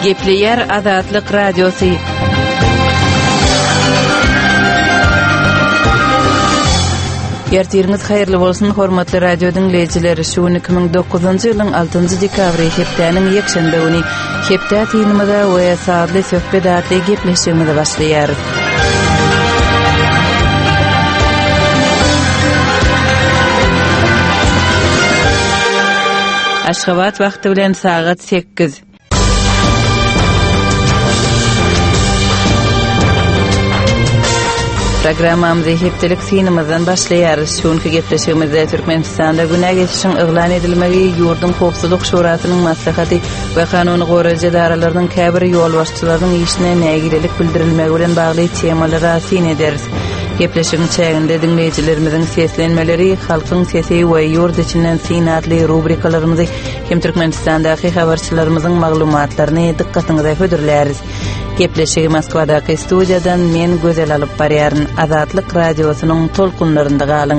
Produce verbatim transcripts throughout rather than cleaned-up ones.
Gepleyer Azatlyk Radiosu. Ýertiriniz haýyrly bolsun, hormatly radio dinleýijileri. Şu iki bin dokuzunçy ýylyň altynjy dekabry hepdäniň ýekşembe güni hepdä tynymyda we saatly söhbet atly gepleşigimizde başlaýar. Aşgabat wagty bilen saat sekiz. Programmamyzy hepdelik sinimizden başlaýar. Şonky gepleşigimizde Türkmenistanda güne geçişiň eglan edilmegi ýurdun Howpsuzlyk Şurasynyň maslahaty we kanuny goraýjy daralarynyň käbir ýol başçylarynyň işine nägilelik bildirilmegi bilen bagly temalary asin ederiz. Gepleşigiň çäginde dinleýijilerimizin seslenmeleri, halkyň sesi we ýurt içinden sinatly rubrikalarymyzy hem Türkmenistandaky habarçylarymyzyň maglumatlaryny dikkatiňize hödürläris. Gepleşigi Moskwadaky studiýadan men gözel alyp barýaryn. Azatlyk radiosynyň tolkunlarynda galyň.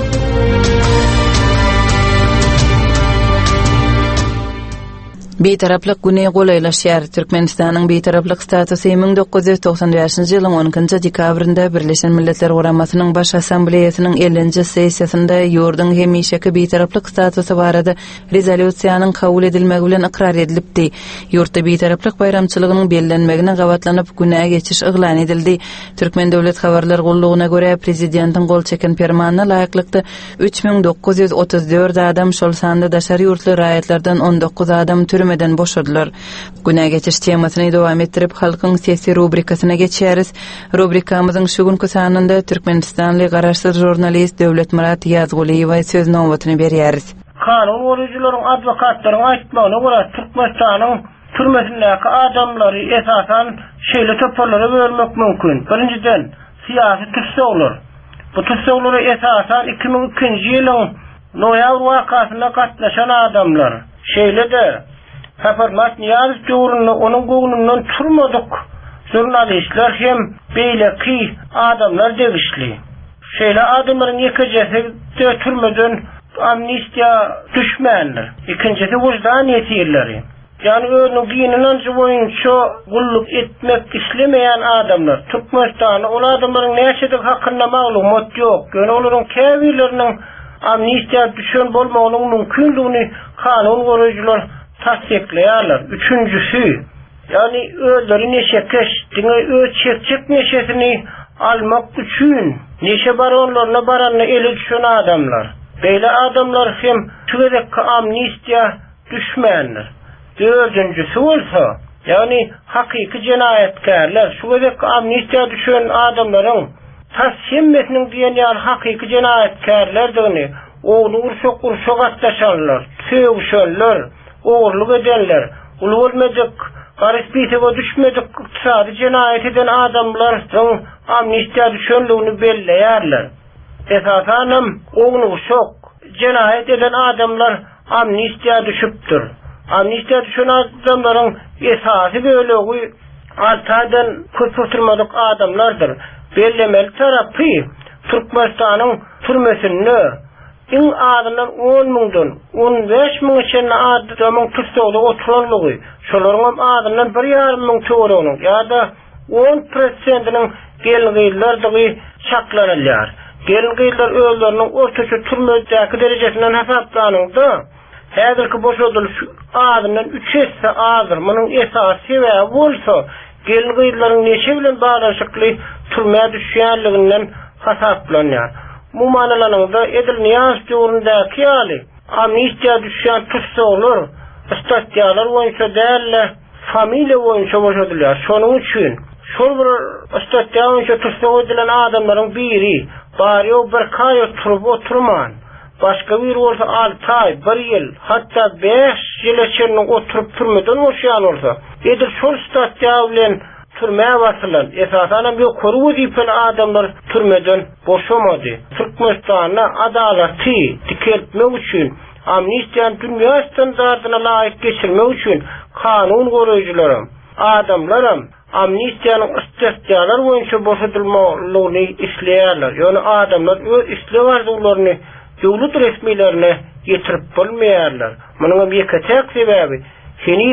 Beýtaraplyk güne golaylaşýar. Türkmenistanyň beýtaraplyk statusy bin dokuz ýüz toksan beşinji ýylyň on ikinji dekabrynda Birleşen Milletler Guramasynyň baş assambleýasynyň ellinji sessiýasynda ýurdun hemişeki beýtaraplyk statusy barada rezolýusiýanyň kabul edilmegi bilen ikrar edilipdi. Ýurtda beýtaraplyk bayramçylygynyň bellenmegine gabatlanyp güne geçiş eglan edildi. Türkmen Döwlet Habarlar Gullugyna görä prezidentiň gol çeken fermanyna laýyklykda üç bin dokuz ýüz otuz dört adam, şol sanda daşary ýurtly raýatlardan on dokuz adam türmeden boşadylar. Güne geçiş temasyny dowam etdirip halkyň sesi rubrikasyna geçýäris. Rubrikamyzyň şu günkü sanynda Türkmenistanly garaşsyz jurnalist Döwlet Murat Ýazguliýew söz nowbatyny berýäris. Kanun goraýjylaryň adwokatlaryň aýtmagyna görä Türkmenistanyň türmesindäki adamlary esasan şeýle toparlara bölmek mümkin. Birinciden syýasy tutsaglar. Bu tutsaglara esasan iki bin ikinji ýylyň noýabr wakasyna gatnaşan adamlar. Şeýle de Haparmat Niyaz Döwründe onuň goýundan turmadyk jurnalistler hem beýleki adamlar degişli. Şeýle adamlaryň ýekejesi de türmeden amnistiýa düşmändir. İkincisi wujdan ýetirleri. Yani öňüň dininiň boýunça gulluk etmek islemeýän adamlar. Türkmenistanyň ol adamlaryň näçedir hakynda maglumat ýok. Ýöne olaryň käbirleriniň amnistiýa düşen bolmagynyň mümkinligini kanun goraýjylar tasdikleýärler. Üçüncüsü, yani özleri neşe keşdiňe öz çekçek neşesini almak üçin neşe baronlaryna baranny ele düşen adamlar. Beýle adamlar hem şuwedek amnistiýa düşmändir. Dördüncüsü bolsa, yani hakyky jenayetkarlar, şuwedek amnistiýa düşen adamlaryň tasdiklemesiniň diýen ýaly hakyky jenayetkarlardygyny oğlu urşok urşok atlaşanlar, tövüşenler, oğurluk edenler, ulu olmadık, garisbitege düşmedik, iktisadi cenayet eden adamların amnistiya düşenliğini belleýärler. Esasanam oğlu urşok cenayet eden adamlar amnistiya düşüpdür. Amnistiya düşen adamların esası bölegi altadan köpürtürmedik adamlardır. Bellemeli tarapy Türkmenistanyň türmesinde İň adamlar on miňden on beş miň içinde adamyň tutsagda oturanlygy, şolaryň adamlar bir ýarym miň töwereniň ýa-da on prosentiniň gelgillerdiňi çaklanýar. Gelgiller özleriniň ortaça türmedäki derecesinden hesaplanyňda häzirki boşadylyş adamdan üç hisse azdyr. Munyň esas sebäbi bolsa gelgillerin neçe bilen baglanşykly türmäge düşýänliginden hesaplanýar. Bu manalanyňda Edil Niyaz Döwründäki ýaly amnistiýa düşýän tutsaglar, statiýalar boýunça dälle familia boýunça boşadylýar. Şonuň üçin şol bir statiýa boýunça tutsag edilen adamlaryň biri bari o bir kaý oturup oturman, başga bir bolsa altı ay, bir ýyl, hatda beş ýyl içinde oturup türmeden boşaýan bolsa, edil şol statiýa bilen türmäge basylan. Esasanam ýokary wezipeli adamlar türmeden boşamady. Türkmenistanyň adalaty dikeltmek üçin, amnistiýany dünýä standardyna laýyk geçirmek üçin kanun goraýjylarym, adamlarym amnistiýanyň statiýalar boýunça boşadylmalygyny isleýärler. Ýöne adamlar öz isleýärdiklaryny döwlet resmiýetlerine getirip bolmaýarlar. Munyň ýeke tek sebäbi Şenidem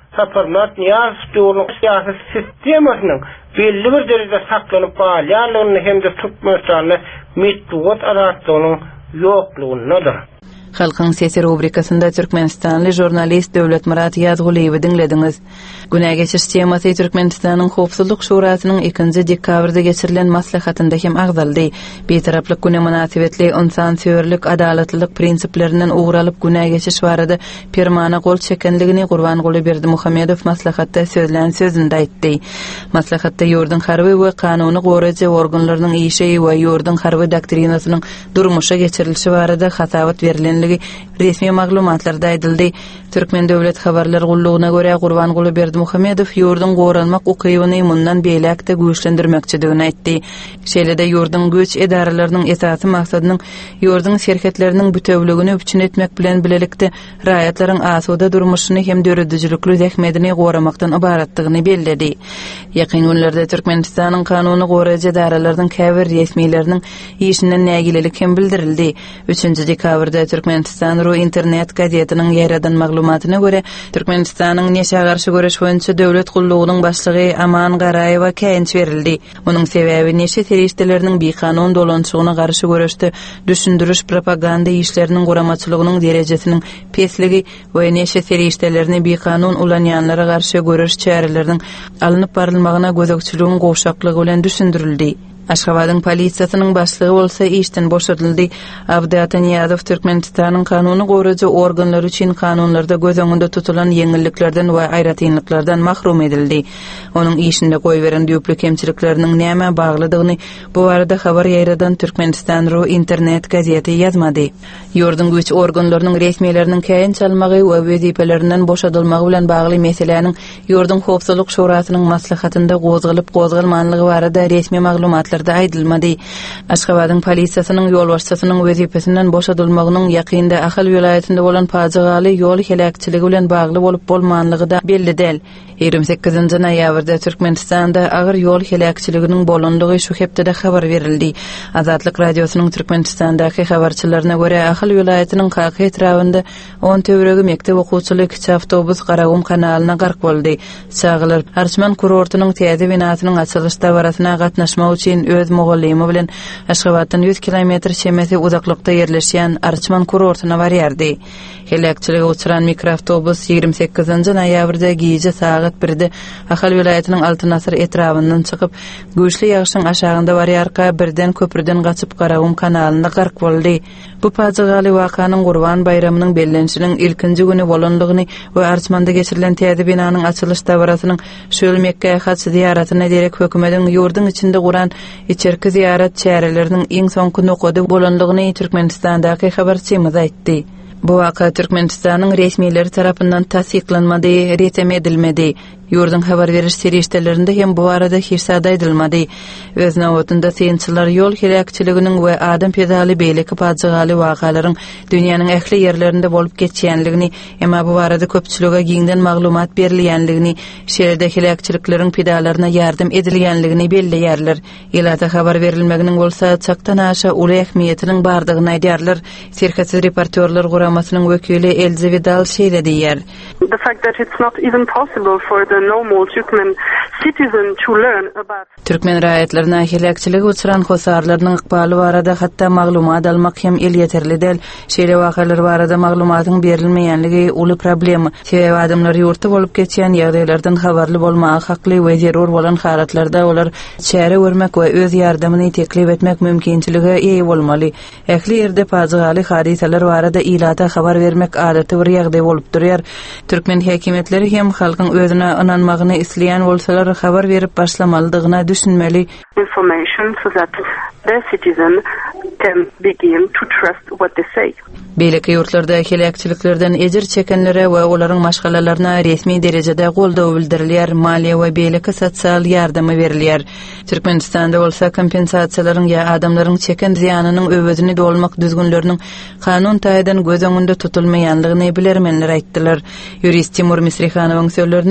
Saparlar niyaz doğru siyasi sistemasının belli bir derecede saklanıp bağlayanlığını hem de tutmasını mittuğut arattığının yokluğunadır. Halkın Sesi rubrikasında Türkmenistanlı jurnalist Dövlet Murat Yazguliyevi dinlediniz. Güne geçiş teması Türkmenistan'ın Howpsuzlyk Şurasynyň ikinji dekabrda geçirilen maslahatynda hem agzaldy. Betaraplyk güne münasibetli insan söýerlik, adalatlylyk prinsiplerinden uğralyp güne geçiş barada permana gol çekenligini Gurbanguly Berdimuhammedow maslahatda sözlän sözünde aýtdy. Maslahatda ýurdun harby we kanuny goraja organlarynyň işi we ýurdun harby doktrinasynyň durmuşa geçirilişi barada hasawat berilen resmi maglumatlarda aýdyldy. Türkmen döwlet habarlar gullugyna görä Gurbanguly Berdimuhammedow ýurdun goranmak ukybyny mundan beýlekde güýçlendirmekçidigini aýtdy. Şeýlede ýurdun güç edaralarynyň esasy maksadynyň ýurdun şerketleriniň bütewligini üçin etmek bilen bilelikde raýatlaryň asuda durmuşyny hem döredijlikli zähmedini goramakdan ibaratdygyny bellädi. Ýakyn günlerde Türkmenistanyň kanuny goraja edaralarynyň käbir resmileriniň işinden nägilelik hem bildirildi. üçünji dekabrda Türkmenistan Ru internet gazetiniň ýaradan maglumatyna görä Türkmenistanyň neşe garşy göreş boýunça döwlet gullugynyň başlygy Aman Garayewa käýinç berildi. Munyň sebäbi neşe teristleriniň bir kanun dolanşygyna garşy göreşde düşündiriş propaganda işleriniň guramaçylygynyň derejesiniň pesligi we neşe teristlerini bir kanun ulanýanlara garşy göreş çäreleriniň alınıp barylmagyna gözekçiligiň goşaklygy bilen düşündirildi. Aşgabatyň polisiýasynyň başlygy bolsa işden boşadyldy. Abdat Niýazow Türkmenistanyň kanuny goraja organlary üçin kanunlarda göz öňünde tutulan ýeňilliklerden we aýratynlyklardan mahrum edildi. Onuň işinde goýberen düýpli kemçilikleriniň näme baglydygyny bu barada habar ýaýradan Türkmenistan Ru internet gazeti ýazmady. Ýurdun güç organlarynyň resmileriniň käýin çalmagy we wezipelerinden boşadylmagy bilen bagly meseleniň ýurdun Howpsuzlyk Şurasynyň maslahatynda gozgalyp gozgalmanlygy barada resmi maglumatlar da aýdylmady. Aşgabatyň polisiýasynyň ýol başçysynyň wezipesinden boşadylmagynyň ýakynda Ahal vilayetinde bolan pajygaly ýol helakçyligi bilen bagly bolup bolmanlygy da belli del. ýygrimi sekizinji noýabrda Türkmenistanda agyr ýol helakçyliginiň bolanlygy şu hepde habar berildi. Azatlyk radiosynyň Türkmenistandaky habarçylaryna görä Ahal vilayetiniň Qaky etrafynda on töweregi mekdep okuwçyly kiçi awtobus Garagum kanalyna gark boldy. Çağlar Arçman kurortunyň täze binasynyň açylyş dawrasyna gatnaşmak üçin öz mogallymy bilen Aşgabatdan yüz kilometr çemesi uzaklykda ýerleşýän Arçman kurortuna barýardy. Helakçylyga uçuran mikroawtobus ýygrimi sekizinji noýabrda giýje saat birde Ahal vilayetiniň Altynasır etrafyndan çykyp güýçli ýagşyň aşagynda barýarka birden köprüden gaçyp Garagum kanalyna gark boldy. Bu pajygaly wakanyň Gurban bayramynyň bellenşiniň ilkinji güni bolanlygyny we Arçmanda geçirilen täze binanyň açylyş dawrasynyň şol Mekkä hat ziýaratyna derek hökümetiň ýurdun içinde guran içerki ziýarat çäreleriniň iň soňky nokady bolanlygyny Türkmenistandaky habarçymyz aýtdy. Bu waka Türkmenistanyň resmileri tarapyndan tasdiklanmady, retem edilmedi. Ýurdun habar beriş serişdelerinde hem bu arada hirsada aýdylmady. Öz nawatynda synçylar ýol helakçyliginiň we adam pedaly beýleki pajygaly wakalaryň dünýäniň ähli ýerlerinde bolup geçýänligini, emma bu arada köpçülüge giňden maglumat berilýänligini, şeýle helakçylyklariň pedalaryna ýardym edilýänligini belleýärler. Ýylata habar berilmeginiň bolsa çaktan aşa uly ähmiýetiniň bardygyny aýdýarlar. Serkatsiz reportyorlar guramasynyň wekili Elze Vidal şeýle diýär. The fact that it's not even possible for the normal Türkmen citizen to learn about Türkmen raýatlaryna helakçylygy uçuran hosarlarynyň ykbaly barada hatda maglumat almak hem el ýeterli del. Şeýle wakalar barada maglumatyň berilmeýänligi uly problem. Sebäbi adamlar ýurtda bolup geçýän ýagdaýlardan habarly bolmagy hakly we zerur bolan haratlarda olar çäre görmek we öz ýardamyny teklip etmek mümkinçiligi eýe bolmaly. Ähli ýerde pajygaly hadiseler barada ilata habar vermek adaty bir ýagdaý bolup durýar. Türkmen häkimetleri hem halkyň özüne inanmagyny isleýän bolsalar habar berip başlamalydygyna düşünmeli. Information so that the citizen can begin to trust what they say. Beýleki ýurtlarda helakçylyklardan ejir çekenlere we olaryň maşgalalaryna resmi derejede goldaw bildirilýär, maliýe we beýleki sosial ýardamy berilýär. Türkmenistanda bolsa kompensasiýalaryň ýa adamlaryň çeken ziýanynyň öwedini dolmak düzgünleriniň kanun taýdan göz öňünde tutulmaýanlygyny bilermenler aýtdylar. Jurist Timur Misrihanowyň sözlerine görä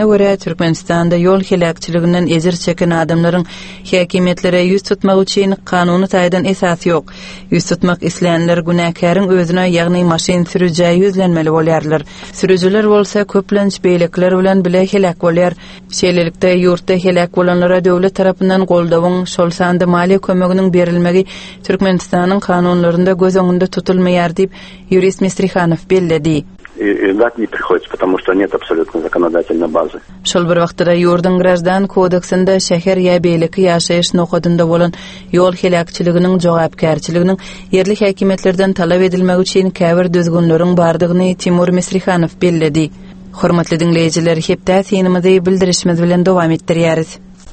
Türkmenistanda yol helakçylygynyň ejir çeken adamlaryň häkimetlere ýüz tutmak üçin kanuny taýdan esasy ýok. Ýüz tutmak isleýänler günäkäriň özüne, ýagny maşyn sürüjäi ýüzlenmeli bolýarlar. Sürüjüler bolsa köplenç beýlekler bilen bile helak bolýar. Şeýlelikde ýurtda helak bolanlara döwlet tarapyndan goldawyň, şol sanda maliýe kömeginiň berilmegi Türkmenistanyň kanunlarynda göz öňünde tutulmaýar diýip юрист Мистриханов белледи. Ждать не приходится, потому что нет абсолютно законодательной базы. Şol bir wagtda ýurdun Grajdan kodeksinde şäher ýa beýleki ýaşaýyş nokadynda bolan ýol helakçylyginiň jogapkärçiliginiň yerli häkimetlerden talap edilmegi üçin käbir düzgünleriň bardygyny Timur Misrihanov bellädi. Hormatly dinleýijiler, hepde senimizi bildirişimiz bilen dowam etdirýäris.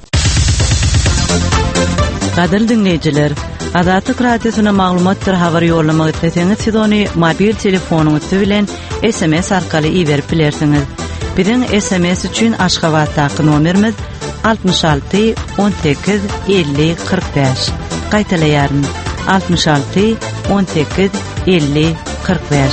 Gadyr dinleýijiler, Azatlyk radiosuna maglumatlar habar ýollamak etseňiz, siz ony mobil telefonuňyz bilen S M S arkaly iýerip bilersiňiz. Biziň S M S üçin Aşgabatdaky nomerimiz altmış altı on sekiz elli kırk beş. Gaýtalaýaryn altmış altı on sekiz elli kırk beş.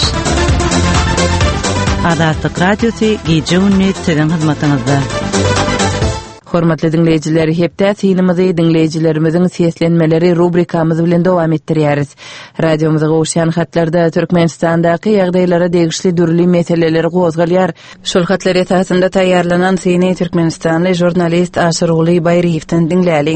Azatlyk radiosy gije gündüz siziň hyzmatyňyzda. Hormatly dinleýijiler, hepde synymyzy dinleýijilerimiziň seslenmeleri rubrikamyz bilen dowam etdirýäris. Radiomyza gowşan hatlarda Türkmenistandaky ýagdaýlara degişli dürli meseleleri gozgalýar. Şol hatlar esasında taýýarlanan syny Türkmenistanly jurnalist Aşyr Bayriyewden dinläliň.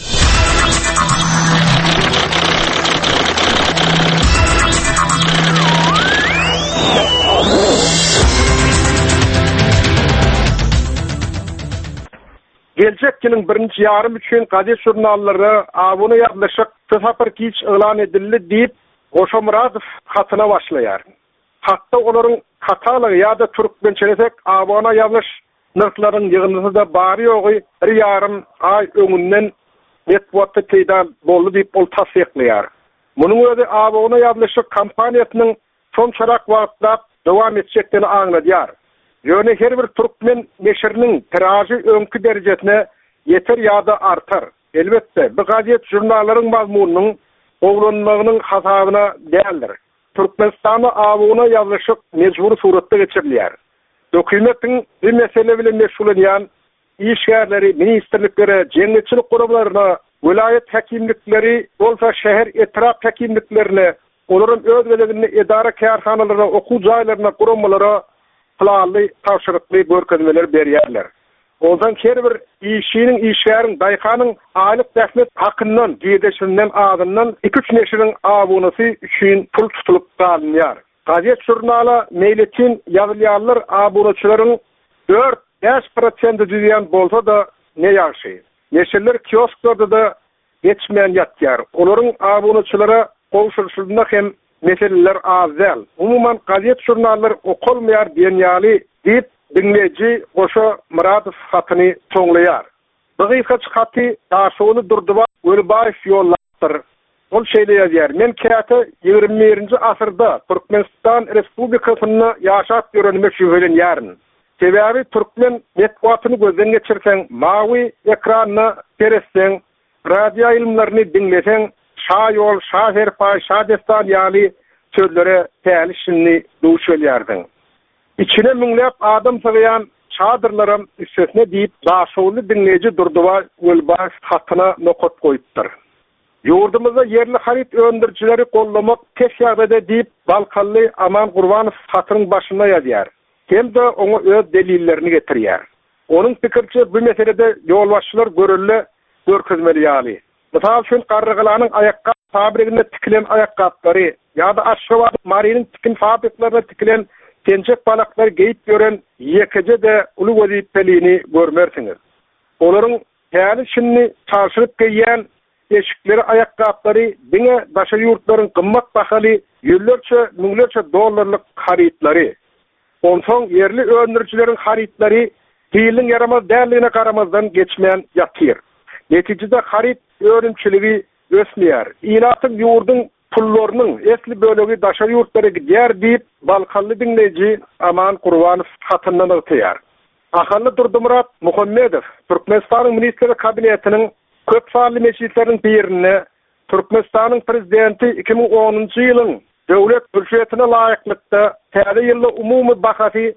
Gelecek ýylyň birinji ýarym üçin gazet jurnallary awuny ýazlyşyk Tsaparkiç elan edildi diýip Goşomuradow hatyna başlaýar. Hatda olaryň katalygy ýa-da türkmençelesek awuna ýazlyş nyrklaryň ýygyny da bary ýogy bir ýarym ay öňünden netwatda peýda boldy diýip ol tasdiqlaýar. Munyň özi awuna ýazlyşyk kampaniýasynyň son çarak wagtda dowam etjekdigini aňladýar. Ýöne her bir türkmen neşiriniň tiraji öňkü derejesine yeter ýa-da artar. Elbetde bu gazet jurnallaryň mazmunynyň oglanmagynyň hasabyna däldir. Türkmenistany awuny ýazlyşyk mejbur suratda geçirilýär. Dokumentin bu mesele bilen meşgul bolýan işgärleri, ministrlikleri, jemgyýetçilik guruplaryna, vilayet häkimlikleri, bolsa şäher etraf häkimliklerine, olaryň öz gelegini edara kärhanalaryna, okuw jaýlaryna, guramalara Plaly tawşyrykly görkezmeler berýärler. Ondan her bir işiniň işgäriň daýkanyň aýlyk täsmet hakyndan, gideşinden adyndan iki üç neşiriň awunysy üçin pul tutulup galynýar. Gazet jurnaly meýletin ýazylýarlar awunaçylaryň dört beş prosent düýýän bolsa da ne ýaşy. Neşirler kiosklarda da geçmeýän ýatýar. Olaryň awunaçylara gowşulşylygyna hem meseleler azal. Umuman gazet jurnallar okulmaýar diýenýäli diýip dinleýiji Goşa Muradow hatyny toňlaýar. Bu gysgaç haty daşuny durduwa Ölbaýew ýollatdyr. Ol şeýle ýazýar: "Men käte ýigirme birinji asyrda Türkmenistan Respublikasyny ýaşap ýörenmek şüphelenýärm. Sebäbi türkmen netwatyny gözden geçirseň, mawy ekranyny teresseň, radio ilmlerini dinleseň, şaýol, şaherpay, şadestan ýaly sözlere tälisini duş bolýardyň. İçine müňläp adam sığyan çadırlarym üstesine diýip daşuly dinleýiji durduwa Ölbaýew hatyna nokat goýupdyr. Ýurdumyzda yerli harit öndürçileri gollamak tek ýagdaýda diýip Balkally Aman Gurbanow hatynyň başynda ýazýar. Hem de oňa öz delillerini getirýär. Onuň pikirçe bu meselede ýolbaşçylar görülle görkezmeli ýaly. Misal üçin Garrygylanyň aýakka fabrikine tikilen aýakgaplary ýa-da Aşgabat Marynyň tikin fabriklaryna tikilen tenjek balaklar geýip gören ýekije de uly wezipelini görmersiňiz. Olaryň häli şinni çarşyryp geýýän eşikleri aýakgaplary diňe daşa ýurtlaryň gymmat bahaly ýüllerçe, müňlerçe dollarlyk haritlary. Onsoň yerli öndürçileriň haritlary diýilin yaramaz dälligine garamazdan geçmeýän ýatyr. Netijede harit öğrençiligi ösmeýär. Ýylatyň ýurdun pullarynyň esli bölegi daşa ýurtlara gidýär diýip Balkally dinleýiji Aman Gurbanow hatyndan ötýär. Ahally Durdymurat Muhammedow Türkmenistanyň ministrleri kabinetiniň köp sanly meclisleriň birine Türkmenistanyň prezidenti iki ming onunçy ýylyň döwlet büdjetine laýyklykda täze ýylda umumy bahasy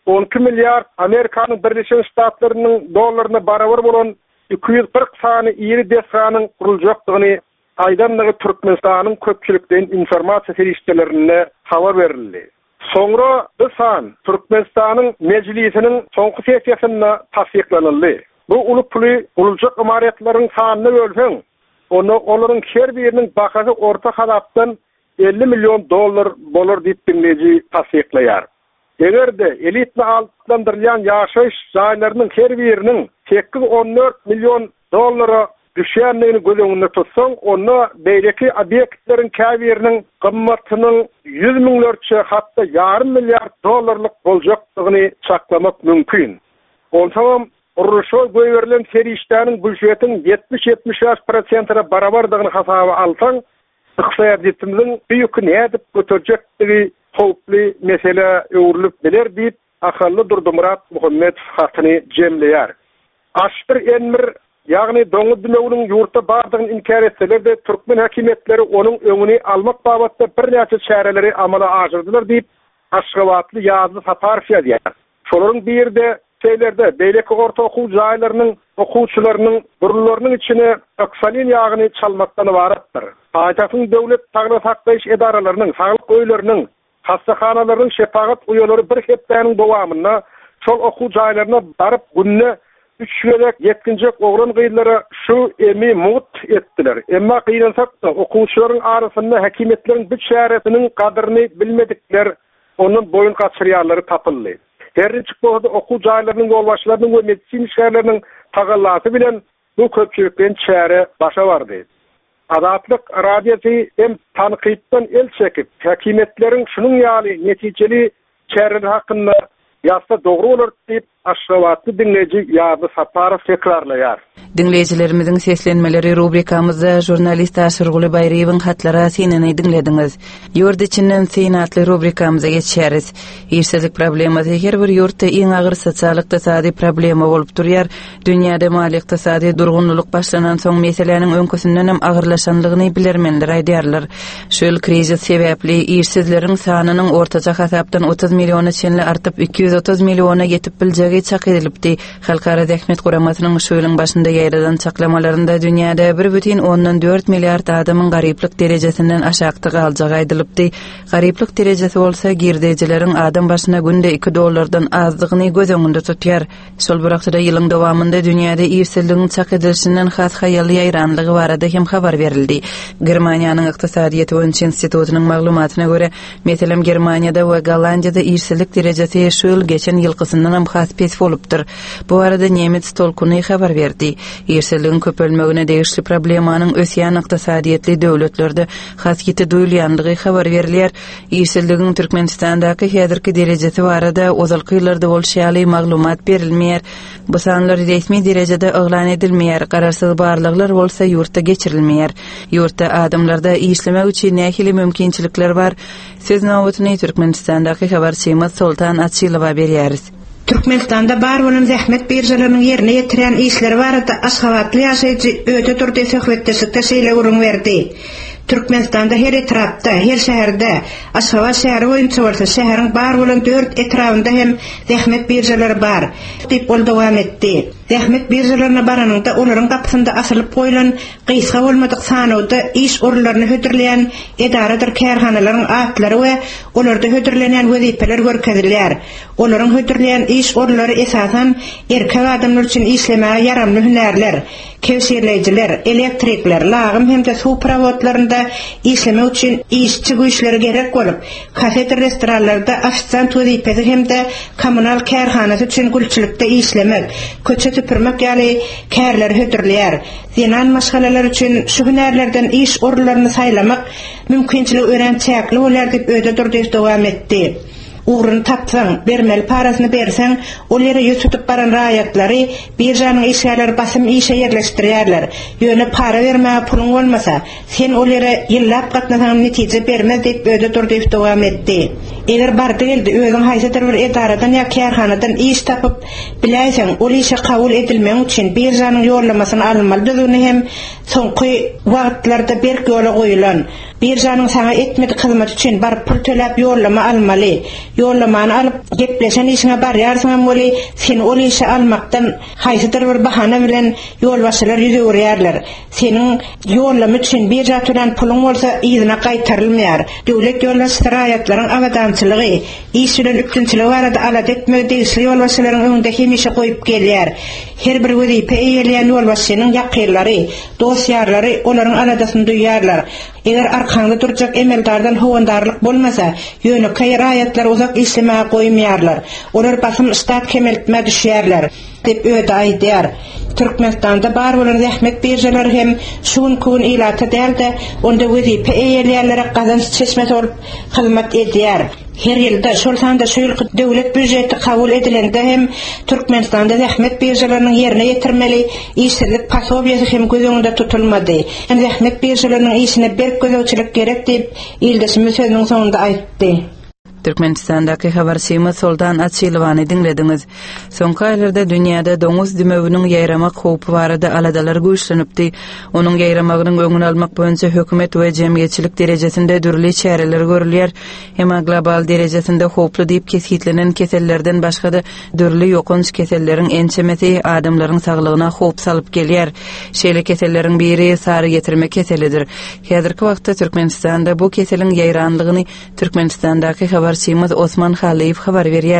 on iki milyar Amerikanyň Birleşik Ştatlarynyň dollaryna barabar bolan iki yüz kırk sany iri desanyň kuruljakdygyny aýdanlygy Türkmenistanyň köpçülikden informasiýa serişçilerine habar berildi. Soňra bu san Türkmenistanyň mejlisiniň soňky sessiýasyna tasdiklanyldy. Bu uluply ululjak imaretlaryň sanyny bölseň, onu olaryň her biriniň bahasy orta halapdan elli milyon dollar bolar diýip dinleýiji tasdikleýär. Egerde elitni altlandyrýan ýaşaýyş jaýlarynyň her biriniň sekiz on dört milyon dollara düşýänligini göz tutsaň, onu beýleki obýektleriň käbiriniň gymmatynyň yüz miňlerçe hatda yarım milyar dollarlyk boljakdygyny çaklamak mümkin. Onsoň uruşa göýberilen serişdäniň büdjetiniň yetmiş yetmiş beş prosentina barabardygyny hasaba alsaň, iqtisadymyzyň büyük nädip götürjekdigi howply mesele öwrülüp biler diýip akally Durdymurat Muhammed hatyny jemleýär. Aşdyr enmir, ýagny doňuz dümeginiň ýurtda bardygyny inkar etseler-de türkmen häkimetleri onuň öňüni almak babatda bir näçe çäreleri amala aşyrdylar diýip Aşgabatly ýazgy Saparov ýazýar. Şolaryň birde şeylerde beýleki orta okuw jaýlarynyň okuwçylarynyň burunlarynyň içine oksalin ýagyny çalmakdan ibaratdyr. Paýtagtyň döwlet saglyk saklaýyş edaralarynyň, saglyk öýleriniň, hastahanalaryň şepagat uýalary bir hepdäniň dowamyna şol okuw jaýlaryna baryp günne üç gelek yetkinjek ogran gyýlary şu emi mut etdiler. Emma gynansak da okuwçylaryň arasynda häkimetleriň bir şäretiniň kadryny bilmedikler, onuň boyun gaçyrýarlary tapyldy. Herinçi boğda okuw jaýlarynyň ýolbaşçylarynyň we medisin işgärleriniň tagallaty bilen bu köpçülikden çäre başa bardy. Adatlyk radiýasy hem tanqypdan el çekip, häkimetleriň şunuň ýaly netijeli çäreler hakynda ýazsa dogry bolar diýip Aşgabatly dinleýiji ýazy Saparov tekrarlaýar. Dinleyijilerimizin seslenmeleri rubrikamızda jurnalist Aşyrguly Baýryýewiň hatlara senini dinlediňiz. Ýurt içinden senatly rubrikamyza geçýäris. Işsizlik problemasy her bir ýurtda iň agyr sosial-ykdysady problema bolup durýar. Dünýäde mali ykdysady durgunlyk başlanan soň meseleniň öňküsünden hem agyrlaşanlygyny bilermenler aýdýarlar. Şol krizis sebäpli işsizleriň sanynyň ortaça hasapdan otuz milyona çenli artyp iki yüz otuz milyona ýetip biljegi çak edilipdi. Halkara Dähmet Guramasynyň şu ýylyň başynda ýaýradan çaklamalarynda dünýäde bir бүтүн ондон dört milliard adamyň garyplyk derejesinden aşakdygy aljak aýdylypdy. Garyplyk derejesi bolsa girdejileriň adam başyna günde iki dollardan azdygyny göz öňünde tutýar. Şol bir wagtda ýylyň dowamında dünýäde işsizligiň çak edilişinden has haýaly ýaýranlygy barada hem habar berildi. Germaniýanyň ykdysadyýat boýunça institutynyň maglumatyna görä, meselem Germaniýada we Gollandiýada işsizlik derejesi şu ýyl geçen ýylkysyndan hem has pes bolupdyr. Bu arada Nemitz Tolkuny habar berdi. Işsizligiň köpelmegine degişli problemanyň ösýän ykdysadyýetli döwletlerde has ýeti duýulýanlygy habar berilýär. Işsizligiň Türkmenistandaky häzirki derejesi barada ozalky ýyllarda bolşýaly maglumat berilmeýär. Bu sanlar resmi derejede oglan edilmeýär. Gararsyz barlyklar bolsa ýurtda geçirilmeýär. Ýurtda adamlarda işlemek üçin nähili mümkinçilikler bar. Siz näwetini Türkmenistandaky habarçymyz Sultan Atçylowa berýäris. Türkmenistanda bar bolan zähmet birjalarynyň ýerine ýetiren işleri barada Aşgabatly ýaşaýjy öte turdy söhbetdeşikde şeýle urun berdi. Türkmenistanda her etrapda, her şäherde, Aşgabat şäheri boýunça bolsa şäheriň bar bolan dört etrapynda hem zähmet birjalary bar. Diýip bol dowam etdi. Zähmet birjalaryna baranynda olaryň gapysynda asylyp goýulan gysga bolmadyk sanawda iş orunlaryny hödürleýän edaradyr kärhanalaryň atlary we olarda hödürlenen wezipeler görkezilýär. Olaryň hödürleýän iş orunlary esasan erkek adamlar üçin işlemäge yaramly hünärler, kewşirleýijiler, elektrikler, lagym hem de suw pravotlarynda işlemek üçin işçi güýçleri gerek bolup, kafe restoranlarda afisant wezipesi hem de kommunal kärhanasy üçin gülçülükde işlemek, köçe tüpürmek ýaly kärler hödürleýär. Zenan maşgalalar üçin şu hünärlerden iş orunlaryny saýlamak mümkinçiligi örençäkli bolar diýip öde durdy dowam etdi. Uğrunu tapsaň, bermeli parasyny berseň, olary ýüz tutup baran raýatlary bir janyň işgärleri basym işe ýerleşdirýärler. Ýöne para bermäge puluň bolmasa, sen olary ýyllap gatnasaň netije bermez diýip öde durdy dowam etdi. Eger bardy geldi, özüň haýsy bir edaradan ýa kärhanadan iş tapyp biläýsäň, ol işe kabul edilmek üçin bir janyň ýollamasyny almaly düzüni hem soňky wagtlarda berk ýola goýulan bir janyň sana etmedi hyzmat üçin bar pul töläp ýollama almaly. Ýollamany alyp gepleşen işine barýarsyň boly, seni ol işe almakdan haýsydyr bir bahana bilen ýolbaşçylar ýüzüýärler. Senin ýollama üçin bir jatdan puluň bolsa ýygyna gaýtarylmaýar. Döwlet ýolbaşçy raýatlaryň awadançylygy, iş bilen üçinçiligi barada alat etmegi degişli ýolbaşçylaryň öňünde hemişe goýup gelýär. Her bir wezipe eýleýän ýolbaşçynyň ýakynlary, dostýarlary olaryň aladasyny duýýarlar. Eger arkaňda durjak emeldardan howandarlyk bolmasa, ýönükkä raýatlar uzak işlemäge goýmaýarlar. Olar basym istat kemeltme düşýärler dep öýde aýdýar. Türkmenistanda bar bolan zähmet birjeleri hem şuň kun ilata däldi, onda wezipe eýleýänlere gazanç çeşmesi bolup hyzmat edýär. Her ýylda şol sanda şol döwlet büdjeti kabul edilende hem Türkmenistanda zähmet birjeleriniň ýerine ýetirmeli işsizlik pasobiýasy hem gözüňde tutulmady. Hem zähmet birjeleriniň işine berk gözegçilik gerek diýip ildeşimi sözüniň sonunda aýtdy. Türkmenistan'daki habarsymy Soldan Atşylywany dinlediňiz. Soňky aýlarda dünýäde doňuz dümeginiň ýaýramak howpy barada aladalar güýçlenipdi. Onuň ýaýramagynyň öňüni almak boýunça hökümet we jemgyýetçilik derejesinde dürli çäreler görülýär. Hem global derejesinde howply diýip kesgitlenen kesellerden başga da dürli ýokunç keselleriň ençemeti adamlaryň saglygyna howp salyp gelýär. Şeýle keselleriň biri sary getirme keselidir. Häzirki wagtda Türkmenistanda bu keseliň ýaýranlygyny Türkmenistandaky habar Symyz Osman Haliýew habar berýär.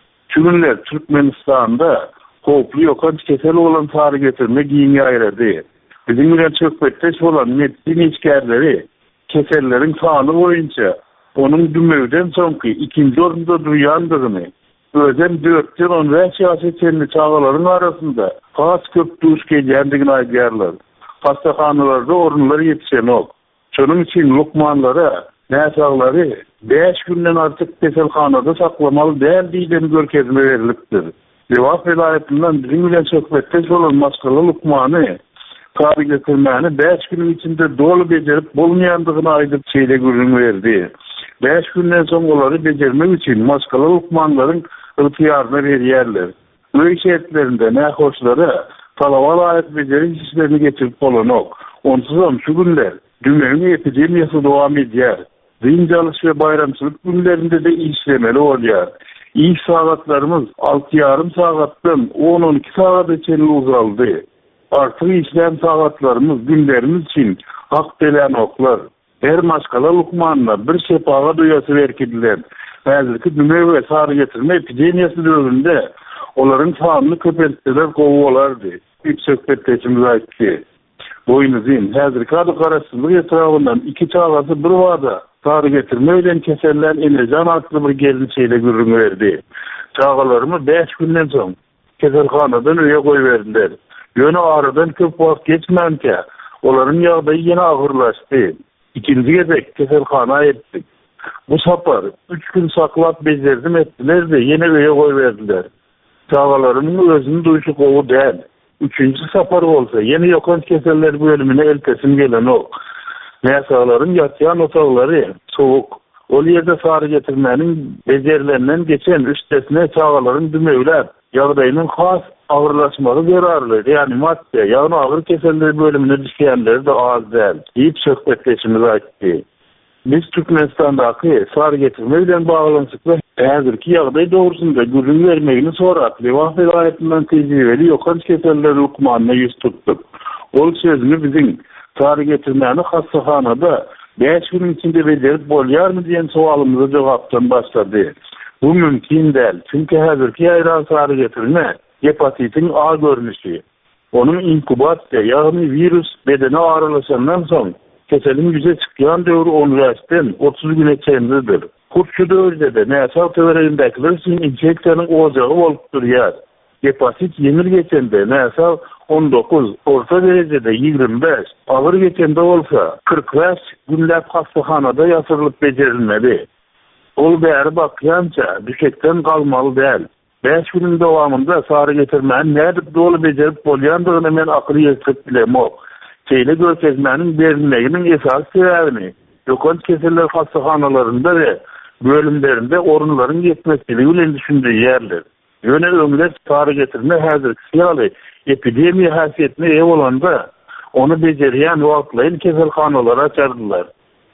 Şuňlar Türkmenistanda howply ýokanç kesel bolan sary getirme giň ýaýrady. Biziň bilen çökpetde bolan medeni işgärleri keselleriň sany boýunça onuň dümegden soňky ikinji orunda durýandygyny, özem dört ýyl on beş ýaşaýan çağalaryň arasynda has köp duş gelýändigini aýdýarlar. Hastahanalarda orunlar ýetişenok. Şonuň üçin lukmanlara, näsağlary beş günden artık keselhanada saklamalı däl diýen görkezme berilipdir. Lewap vilayetinden biziň bilen söhbetde bolan maskaly lukmany sary getirmäni beş gün içinde dolu bejerip bolmaýandygyny aýdyp çeýle görüň berdi. beş günden soň olary bejermek üçin maskaly lukmanlaryň ýardymy berýärler. Öý şertlerinde nähoşlary talaba laýyk bejerik işlerini getirip bolanok. Onsuzam şu günler dünýäniň epidemiýasy dowam edýär. Din çalış ve bayramçılık günlerinde de işlemeli oluyor. İş saatlarımız altı yarım saatten on on iki saate çenli uzaldı. Artık işlem saatlarımız günlerimiz için hak delen oklar. Her maskala lukmanla bir sepağa duyası verkedilen. Häzirki düme ve sary getirme epidemiyası döwründe olaryň sanyny köpeltdiler gowy bolardy. Bir söhbetdeşimiz aýtdy. Boýnuzyn häzirki adykaraçsyzlyk etrafyndan iki çağası bir wada sary getirme bilen keseller enerjan atly bir gelin çeýle görüň berdi. Çağalarymı beş günden soň keselhanadan öýe goýberdiler. Ýöne aradan köp wagt geçmänke olaryň ýagdaýy ýene agyrlaşdy. İkinji gezek keselhana etdik. Bu sapar üç gün saklap bezerdim etdiler de ýene öýe goýberdiler. Çağalarymyň özüni duýşy gowy däl. Üçüncü sapar bolsa ýene ýokanç keseller bölümine elkesim gelen ok. Näsağlaryň ýatýan otaklary sowuk. Ol ýerde sary getirmäniň bejerilenden geçen üstesine çağalaryň dümeýler ýagdaýynyň has agyrlaşmagy gerarly. Reanimatsiýa ýagny agyr keseller bölümine düşýänler de az däl. Diýip söhbetleşimiz aýtdy. Biz Türkmenistandaky sary getirme bilen baglanşykly häzirki ýagdaý dogrusynda görüň bermegini sorap, Lewap vilayetinden tejribeli ýokanç keseller lukmanyna ýüz tutdyk. Ol sözüni biziň sary getirmäni hastahanada beş gün içinde bejerip bolýarmy diýen sowalymyza jogapdan başlady. Bu mümkin däl. Çünki häzirki ýaýran sary getirme hepatitiň A görnüşi. Onuň inkubasiýa ýagny virus bedene aralaşandan soň keselin yüze çykýan döwrü on beşden otuz güne çenlidir. Kurtçu döwrde de näsal töweregindekiler üçin infeksiýanyň ojagy bolup durýar. Hepatit ýeňil geçende näsal on dokuz, orta derecede ýygrimi beş, agyr geçende bolsa kırk beş günläp hastahanada ýatyrylyp bejerilmeli. Ol bäri bakýança düşekden galmaly däl. beş günün dowamında sary getirmäni nädip dolu bejerip bolýandygyny men akly ýetip bilemok. Çeýle görkezmäniň berilmeginiň esas sebäbini ýokanç keseller hastahanalaryndə we bölümlerinde orunlaryň ýetmezligi bilen düşündirýärler. Ýöne öňde sary getirme häzirki ýaly epidemiýa häsiýetine eýe bolanda onu bejerýän wagtlaryň keselhanalary açardylar.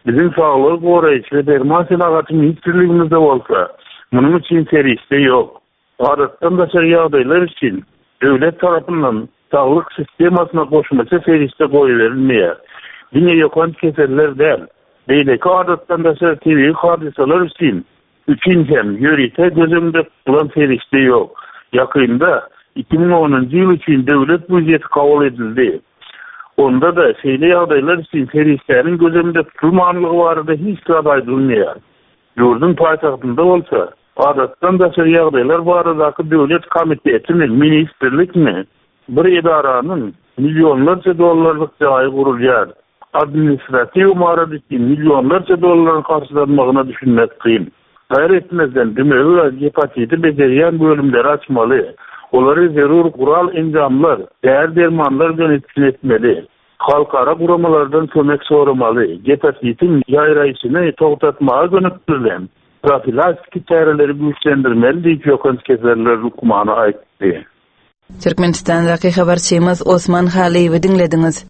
Bizim sağlık gorayışı ve derman silahati hiçbirliğimizde olsa, bunun için seriste yok. Adattan da ýagdaýlar için devlet tarafından sağlık sistemasına koşması seriste koyuverilmeýär. Dine yokan keseller değil. Beýleki adattan da T V hadisalar için üçün hem yörite gözümde tutulan seriste yok. Yakında iki bin onuncu yıl için devlet büdjeti kabul edildi. Onda da şeyli ýagdaýlar için seristlerin gözümde tutulmanlygy barada hiç aýdylmaýar. Ýurdun paýtagtynda bolsa, adatdan da ýagdaýlar baradaky devlet komitetini, ministrlikni, bir edaranyň milyonlarca dollarlyk jaýy gurulýar. Administrativ maradaki milyonlarca dolarların karşılanmağına düşünmek kıyım. Hayır etmezden demeli hepatiti beceriyen bölümleri açmalı. Onları zerur kural incamlar, değer dermanlar yönetim etmeli. Halkara kuramalardan kömek sormalı. Hepatitin yayrayışını toğtatmaya gönüktürlen. Profilaktik çareleri güçlendirmeli deyip yokan keserler hükümana aitti. Türkmenistan'daki haberçimiz Osman Haliyev'i dinlediniz.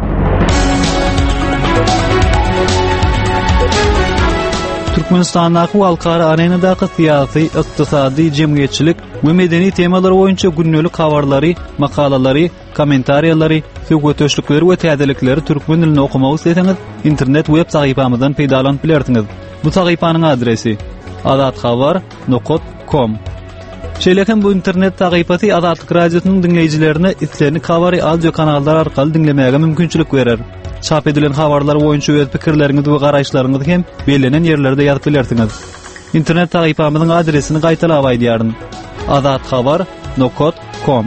Türkmenistan'daki halkara arenadaky syýasy, ykdysady, jemgyýetçilik we medeni temalar boýunça günnelik habarlary, makalalary, kommentariýalary, söhbetleşikleri we täzelikleri türkmen dilinde okumak isteseňiz, internet web sahypamyzdan peýdalanyp bilersiňiz. Bu sahypanyň adresi adatxabar nokta com. Şeýlekem bu internet sahypasy Adatlyk radiosynyň dinleýijilerine islerini kabary audio kanallar arkaly dinlemäge mümkinçilik berer. Çap edilen habarlar boýunça öz pikirleriňizi we garaýşlaryňyzy hem belenen ýerlerde ýazyp bilersiňiz. İnternet sahypamyzyň adresini gaýtalap aýdýaryn. adatxabar nokta com.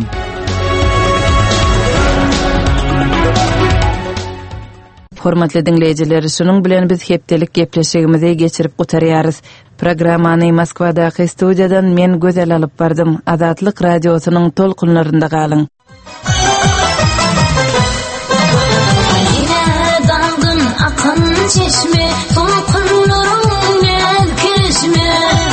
Hormatly dinleýijiler, şunuň bilen biz hepdelik gepleşigimizi geçirip gutarýarys. Programmany Moskwadaky studiýadan men gözel alyp bardym. Adatlyk radiosynyň tolkunlarynda galyň. Çeşme, tolkunlarım gel keşme.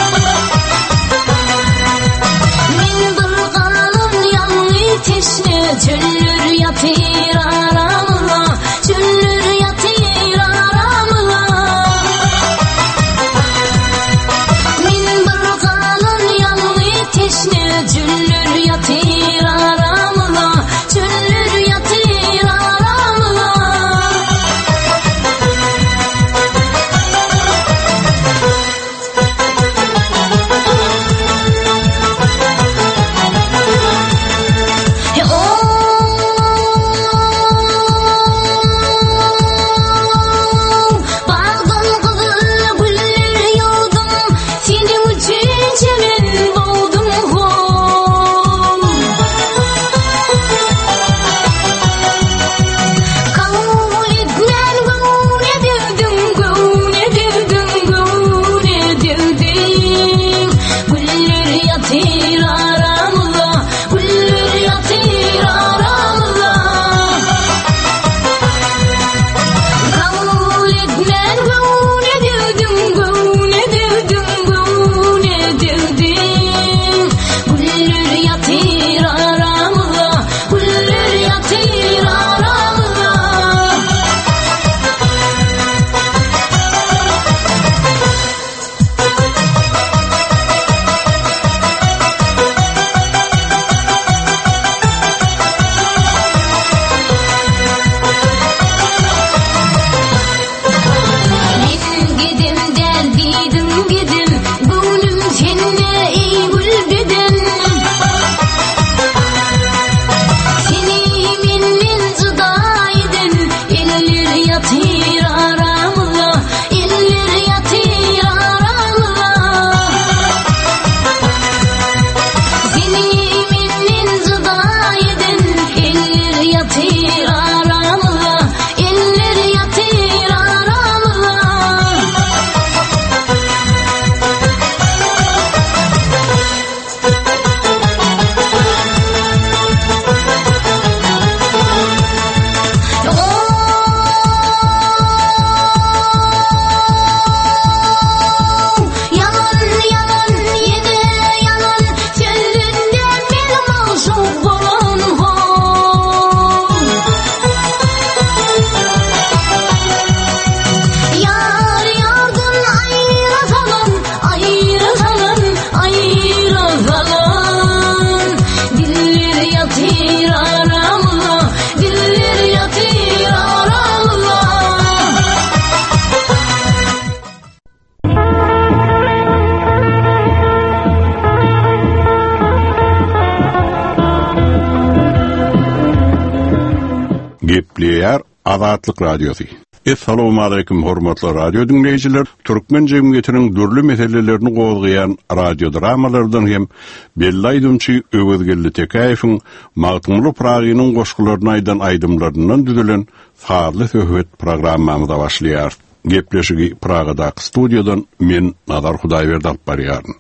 Min bir kanalım yanlı teşne, çöllür yatır aramla, çöllür yatır aramla. Min bir kanalım yanlı teşne, çöllür yatır aramla, çöllür yatır aramla. Diyar Azatlyk Radiosu. Assalamu alaykum hormatly radio dinleyijiler. Türkmen jemgyýetiniň dürli meselelerini gowulgaýan radio dramalardan hem bellaýdymçy Öwezgelli Tekaýewiň magtymly pragynyň goşgularyny aýdan aýdymlaryndan düzülen farly söhbet programmamyza başlaýar. Gepleşigi Pragadaky studiýadan men Nazar Hudaýberdi alyp barýaryn.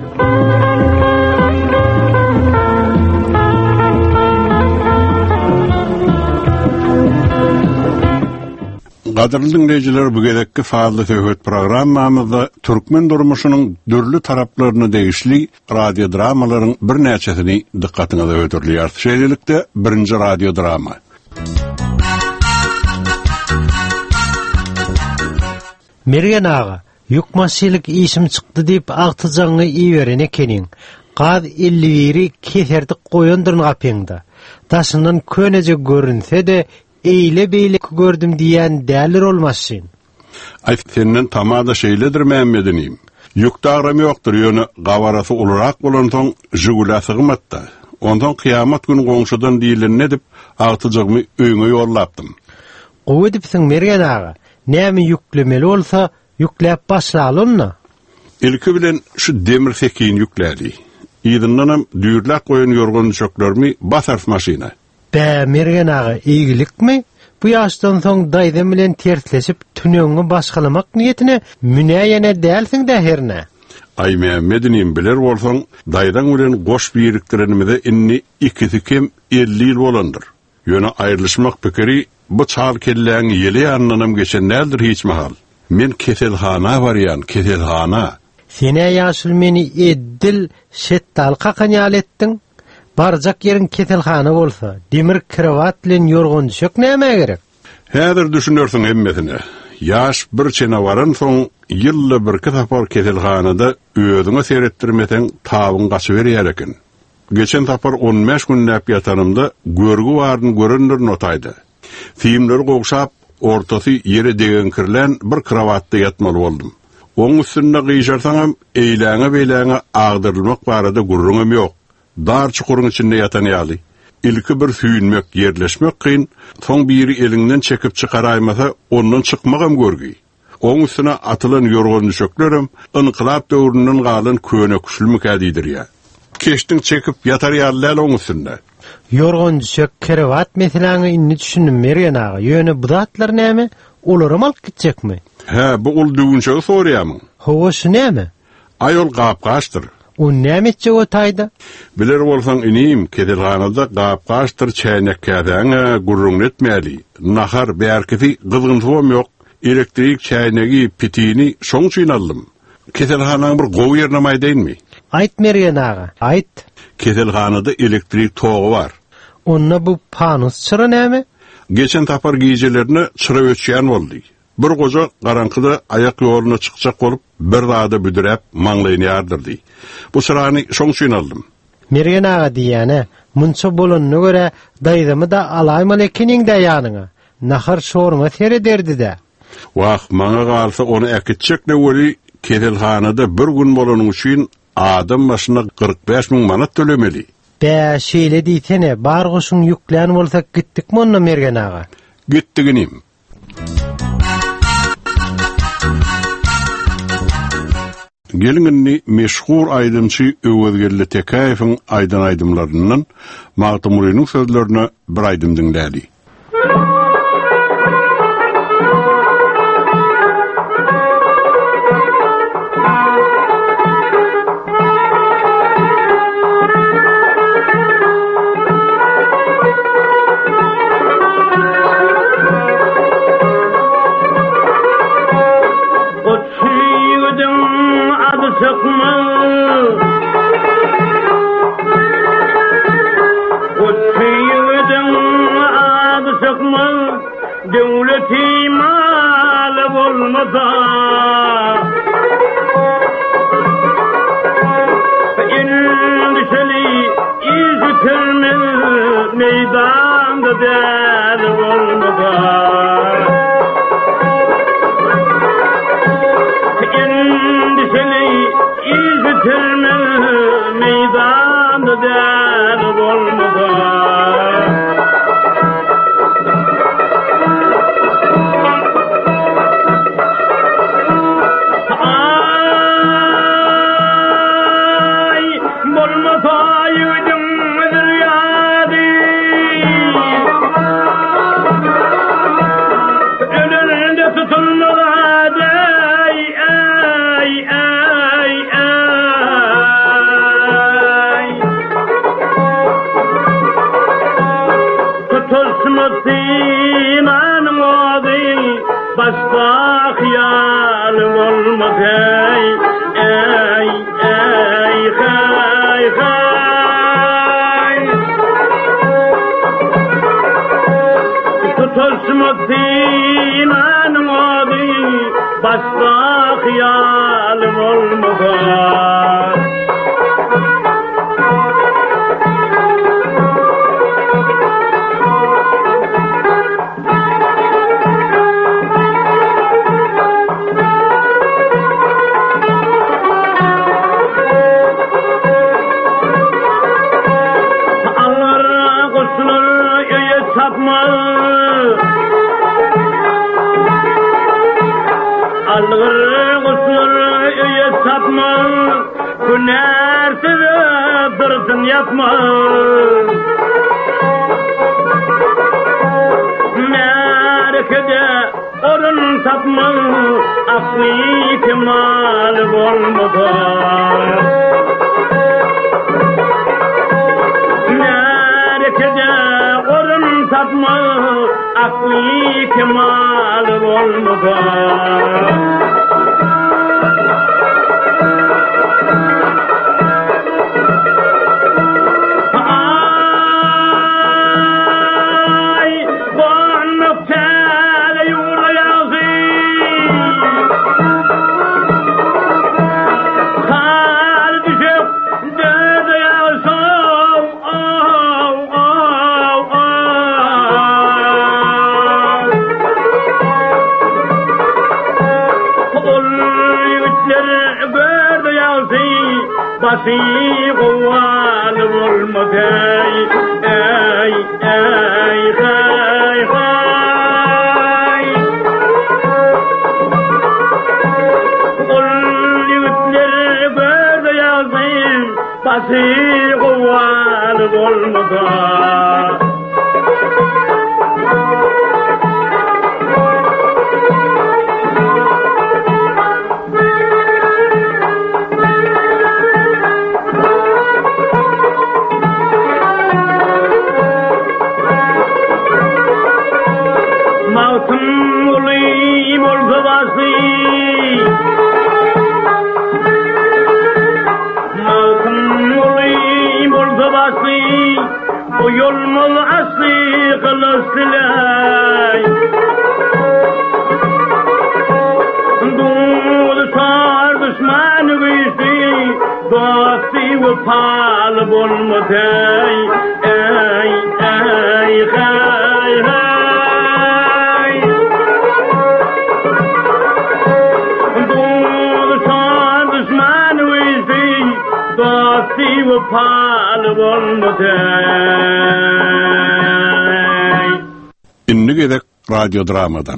Gaderli dinleyijiler, bu gedekki faazly söhbet programmamyzda türkmen durmuşynyň dürli taraplaryny degişli radio dramalaryň bir näçesini dikkatiňize öýdürýär. Şeýlelikde birinji radio drama. Mergen ağa, yukmaşylyk işim çykdy diýip agtyjaňy iýeren ekeniň. Gaz elli biri keserdik goýandyryn gapyňda. Daşyndan köneje görünse de eýle beýle gördüm diýen dälir olmasyn. Aýtdyňdan tamada şeýledir Mämmedenim. Ýukdagram ýokdur, ýöne gawarasy olarak bolan soň jigula sygmatda. Ondan kıyamat günü goňşudan diýilen edip agtyjymy öňe ýollapdym. Gowy edipsiň Mergen ağa. Näme ýüklemeli bolsa, ýükläp başlalymmy? Ilki bilen şu demir sekin ýüklädi. Ýygyndynam düýrlek goýan ýorgan çöklermi basarf maşina. Bä Mergen ağa, iýgilikmi? Bu ýaşdan soň daýdam bilen tersleşip tünöňi başgalamak niýetine münäýene dälsiň de herne. Ay Mämmedenim biler bolsaň, daýdan bilen goş birikdirenimizde inni ikisi kem elli ýyl bolandyr. Ýöne aýrylyşmak pikiri bu çal kelläň ýeli ýanynam geçen nädir hiç mahal. Men keselhana barýan, keselhana. Sene ýaşyl meni eddil şetdal kakanyal etdiň. Barjak ýeriň keselhana bolsa, demir krawat bilen ýorgan düşek näme gerek? Häzir düşünürsiň hemmesine. Yaş bir çene baran soň ýylly bir kitapar keselhanada özüňe seretdirmesen tabyň gaçyberýär eken. Geçen tapar on beş gün näp ýatanymda görgü baryn görenler notaýdy. Filmler gowşap, ortasy ýere degen kirlen bir krawatda ýatmaly boldum. Oň üstünde gyýjarsaňam eýläňe beýläňe agdyrylmak barada gurrunam ýok. Dar çukuryň içinde ýatan ýaly. Ilki bir süýünmek, ýerleşmek kyn, soň biri elinden çekip çykaraýmasa, ondan çykmagam görgi. Oň üstüne atylan ýorgan düşeklerim, inqilab döwründen galan köne küşülmek ädidirýär. Keştiň çekip ýatar ýalylar oň üstünde. Ýorgan düşek krawat meselany inni düşündim Mergen ağa. Ýöne bu zatlar näme? Olaram alyp gitjekmi? He, bu ul düýünçe sorýarmyň. Howa şu näme? Aýol gapgaçdyr. O nämetçe otayda? Biler bolsaň inim, kedelhanada gapgaçdyr, çäýnek kädäňe gurrun etmäli. Nahar bärkisi gyzgynçym ýok. Elektrik çäýnegi, pitini şoň üçin aldym. Kedelhanaň bir gowy ýerine maýdaýynmy? Aýt Mergen ağa, aýt. Kedelhanada elektrik togy bar. Onna bu panus çyra näme? Geçen tapar giyjelerini çıra öçýän boldy. Bir goja garankyda ayak ýoluny çykjak bolup, bir dağda büdürep maňlaýýardyrdy. Bu çyrany şoň üçin aldym. Mergen ağa diýäne, munça bolanyna görä daýdamy da alaýmaly ekeniň de ýanyňa. Nahar şorma serederdi de. Wah, maňa galsa onu äkitjekle weli kedelhanada bir gün bolanyň üçin adam başyna kırk beş min manat tölemeli. Bä, şeýle diýsene, bar goşuň ýüklän bolsak gitdikmi onda Mergen ağa? Gitdiginim. Gelinni meşhur aýdymçy Öwezgelli Tekaýewiň aýdan aýdymlaryndan Magtymlynyň sözlerini bir aýdym dinlädi. Devleti mal olmasa endişeli iztirme meydanda der olmasa endişeli iztirme meydanda der olmasa başka hayalim olmadı. Algır kusur üye satma, Günersiz dırdın yapma. Merkede orun tapma, Akli kemal olmadı. Merkede orun tapma, Akli kemal olmadı. Basi goal olmadı. Ey ey hay hay. Ol yigitler böyle yazayım. Basi goal olmadı. Yolmul asli kılıslay Doğdu sar düşman güçlü Dosti ve palı bulmadı Ey ey hay hay Doğdu sar düşman güçlü Dosti ve palı bulmadı İnni gedek radyo dramadan.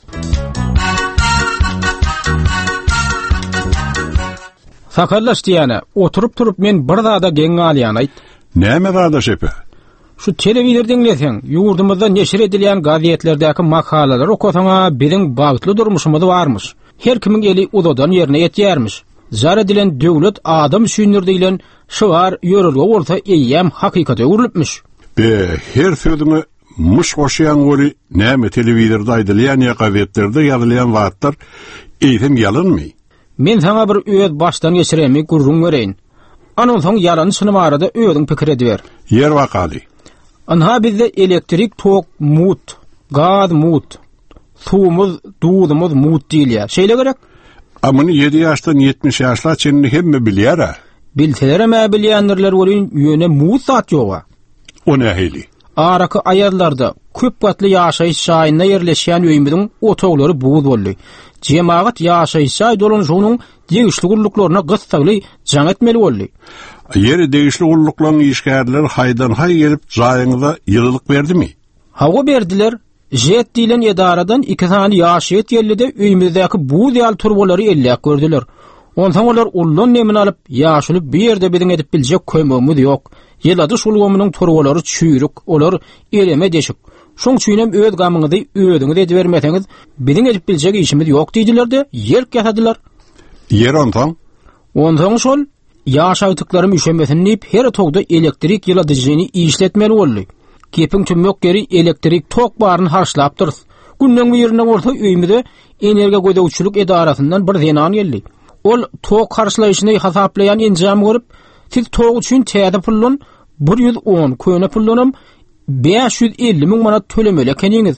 Sakarlaş diyana, oturup turup men bir dağda geň alýan aýt. Näme dağda şepe? Şu telewizor dinleseň, ýurdumyzda neşir edilýän gazetlerdäki makalalar okasaňa biziň bagtly durmuşymyz barmyş. Her kimiň eli uzadan ýerine ýetýärmiş. Zar edilen döwlet adam süýnürdilen şuwar ýörelge bolsa eýýäm hakykata urulypmyş. Be, her söýdüňi muş goşýan goly näme telewizorda aýdylýan ýa gazetlerde ýazylýan wagtlar eýsem ýalynmy? Men sana bir öýet başdan geçiremi gurrun göreýin. Anyň soň ýalanyşyny barada öýüň pikir ediber. Yer wakaly. Anha bizde elektrik tok mut, gaz mut, suwumuz, duýdumuz mut diýilýär. Şeýle gerek? Amyny yedi ýaşdan ýetmiş ýaşla çenini hemme bilýär. Bilseler ama bilýänler bolýan ýöne mut zat ýoga. O nähili? Araky aýarlarda köp gatly ýaşaýyş şaýyna ýerleşýän öýümüň otoglary buğuz boldy. Jemaat ýaşaýyş şaý dolanyşynyň degişli gurluklaryna gysgaly jaň etmeli boldy. Ýeri degişli gurluklaryň işgärleri haýdan haý gelip jaýyňyza ýylylyk berdimi? Hawa berdiler. Jet diýilen edaradan iki sany ýaşaýet ýerlide öýümüzdäki buğuz ýal turbolary elläk gördüler. Ondan olar ullan nemini alıp ýaşulyp bir ýerde biziň edip biljek kömegimiz ýok. Ýylady şulgymynyň turbolary çüýrük, olar eleme deşik. Şoň üçin öz gamyňyzy öýüňiz edip bermeseňiz, biziň edip biljek işimiz ýok diýdiler-de, ýerk ýasadylar. Ýer ondan? Ondan şol ýaşaýtyklarym üşemesin diýip her togda elektrik ýyladyjyny işletmeli boldy. Kepiň tümmek geri elektrik tok baryny harçlap durdy. Günden ýerine bolsa öýümde energiýa gödäwçilik edarasyndan bir zenan geldi. Ol tok harçlaýyşyny hasaplayan enjam görüp, siz tok üçin täze pullun bir ýüz on köne pullunum beş ýüz elli miň manat tölemeli ekeniňiz.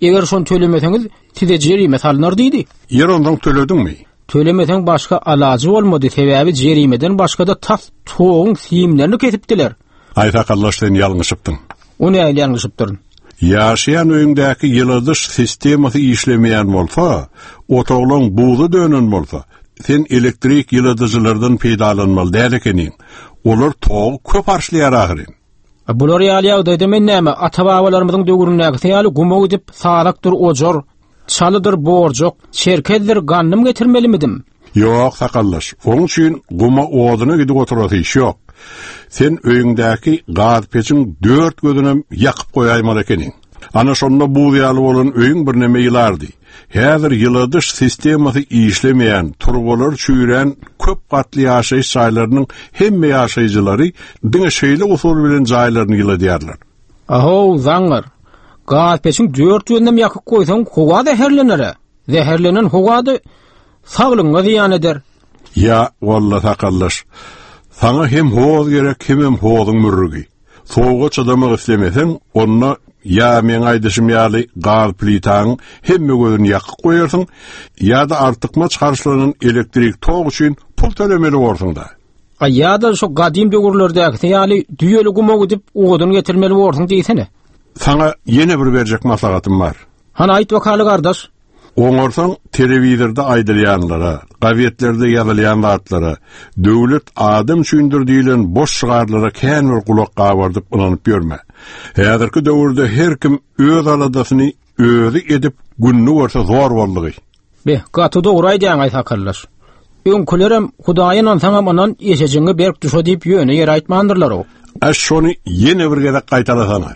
Eger şonu tölemeseňiz, size jerime salynar diýdi. Yer ondan töledingmi? Tölemesen başka alacı olmadı. Sebäbi jerimeden başka da tas toğun siyimlerini kesipdiler. Ayta kallaştın yalňyşypdyň. O näle ýalňyşypdyr? Ýaşaýan öýündäki ýyldys sistemasy işlemeýän bolsa, otoglaň buğda dönen bolsa, sen elektrik ýyldyjlardan peýdalanmaly däl ekeniň. Olar toğ köp arşlaýar ahyry. Bular ýaly da men näme ata-babalarymyzyň döwründäki ýaly gumow edip salakdyr ojor, çalydyr borjok, şerkezdir gannym getirmelimidim? Ýok, sakallaş. Onuň üçin guma oduny gidip oturasy iş ýok. Sen öýüňdäki gaz peçiň dört gözünem ýakyp goýaýmaly ekeniň. Ana şonda buğdaýaly bolan öýüň bir neme ýylardy. Häzir ýyldys sistemasy işlemeýän, turgular çüýren köp gatly ýaşaýyş jaýlarynyň hemme ýaşaýjylary diňe şeýle usul bilen jaýlaryny ýyladýarlar. Aho, zaňar. Gaz peçiň dört gözünem ýakyp goýsaň, howa da herlenere. Zeherlenen howa da saglyňa ziýan eder. Ya, wallahi sakallaş. Sana hem hoz gerek hem hozun mürrügi. Soğuğa çadamak istemesen, onna ya men aýdyşym ýaly gaz plitaň hemme gözüni ýakyp goýarsың, ya da artykma çykarşylanan elektrik tog üçin pul tölemeli bolsaň da. A ya da şu gadim döwürlerdäki ýaly düýeli gumow edip oduny getirmeli bolsaň diýsene. Sana ýene bir berjek maslahatym bar. Hana aýt wakaly gardaş. Oňorsaň telewizorda aýdylýanlara, gazetlerde ýazylýan zatlara, döwlet adam düşündirdiýilen boş şygarlara kän bir kulak gabardyp ulanyp ýörme. Häzirki döwürde her kim öz aladasyny özü edip günni görse zor boldy. Be, gaty dogry aýdýan aýtakarlar. Öňkülerem Hudaýyň saňa manan ýeşejiňi berip düşe diýip ýöne ýer aýtmandyrlar o. Aş şonu ýene bir gezek gaýtalasana.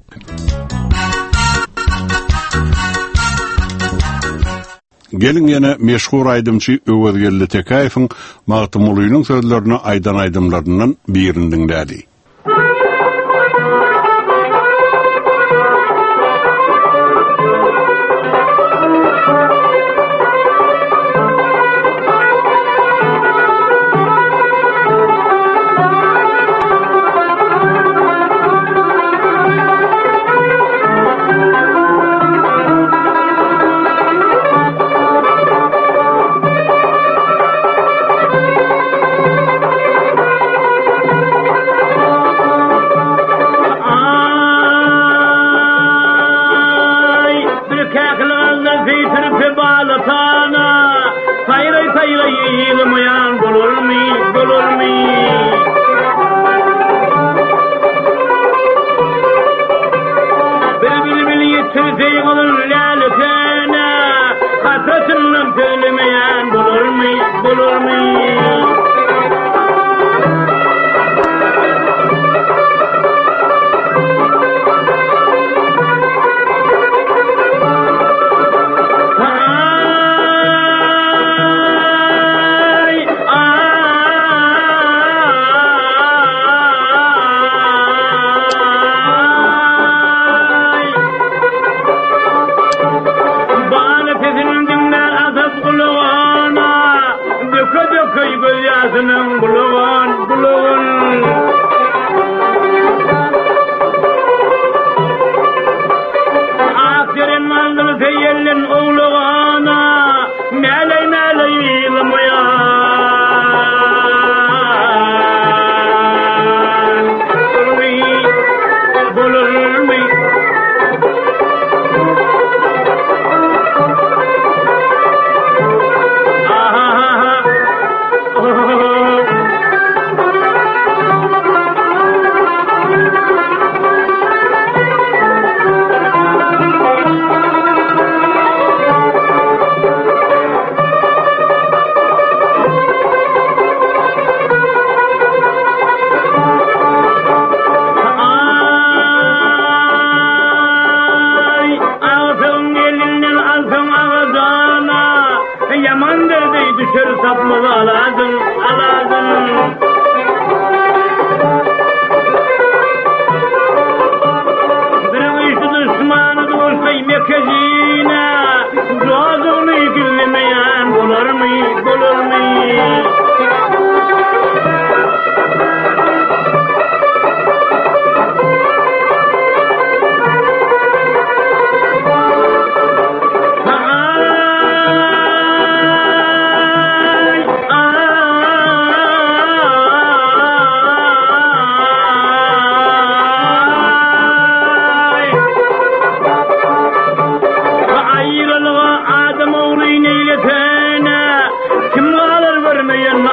Gelin yana meşhur aydımçı Öwezgelli Tekaýewiň Magtymlynyň sözlerini aydan aydımlarından birini dinlädi.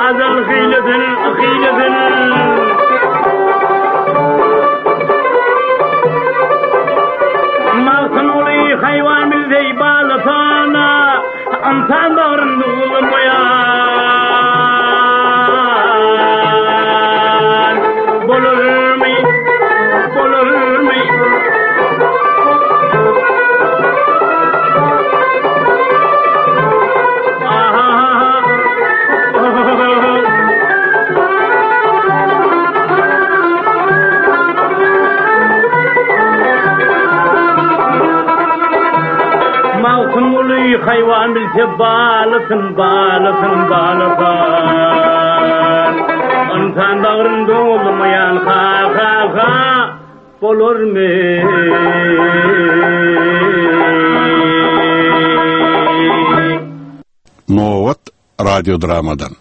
azal hiletin, hiletin. Malsın uli hayvan bildeyi bağlasana, antan doğrundu bulmayan. Bolur mu, bolur mu? Hayvan bilse bağlasın, bağlasın, bağlasın. Onsan dağrında olmayan ha ha ha olur mu? Novat radyo dramadan.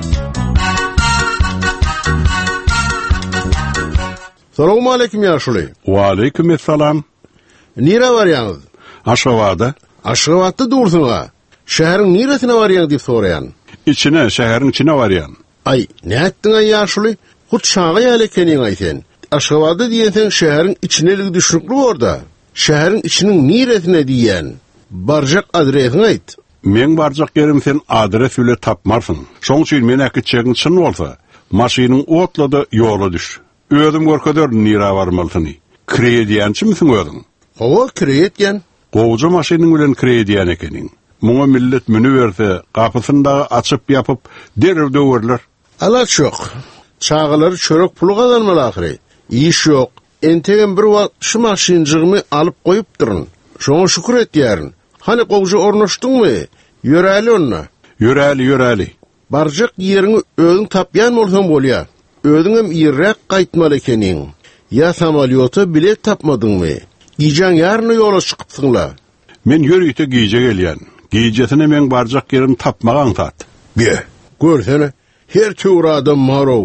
Selamun aleyküm yaşlı. Wa aleyküm esselam. Nire var yalnız? Aşavada. Aşgabatda dursun ha. Şehrin niresine var yan deyip sorayan. İçine, şehrin içine var yan. Ay, ne ettin ay yaşlı? Hut şağı yalekenin ay sen. Aşgabatda diyen şehrin içinelik düşünüklü orada. Şehrin içinin niresine diyen. Barjak adresini ait. Men barjak yerim sen adres üle tapmarsın. Şoň üçin men äkitçegin çyn bolsa, maşynyň otladı yola düş. Özüm görköder nira varmalsyny. Krediýançy mısın özüň? Hawa krediýan. Gowja maşynyň bilen krediýan ekeniň. Muňa millet müni berse, gapysynda açyp ýapyp derew döwerler. Ala çok. Çağaları çörek pulu kazanmalı ahire. İş yok. Entegen bir wagt şu maşynjygymy alyp goýup durun. Şoňa şükür et ýaryň. Hani gowja ornaşdyňmy? Ýöräli onna. Ýöräli, ýöräli. Barjak ýeriňi özüň tapýan bolsaň bolýar. Özüň hem ýerräk gaýtmaly ekeniň. Ya samolyota bilet tapmadyňmy? Gijan ýarny ýola çykypsyňlar. Men ýörüýte gije gelýän. Gijesine men barjak ýerini tapmagan tat. Be, görsene. Her tür adam marow.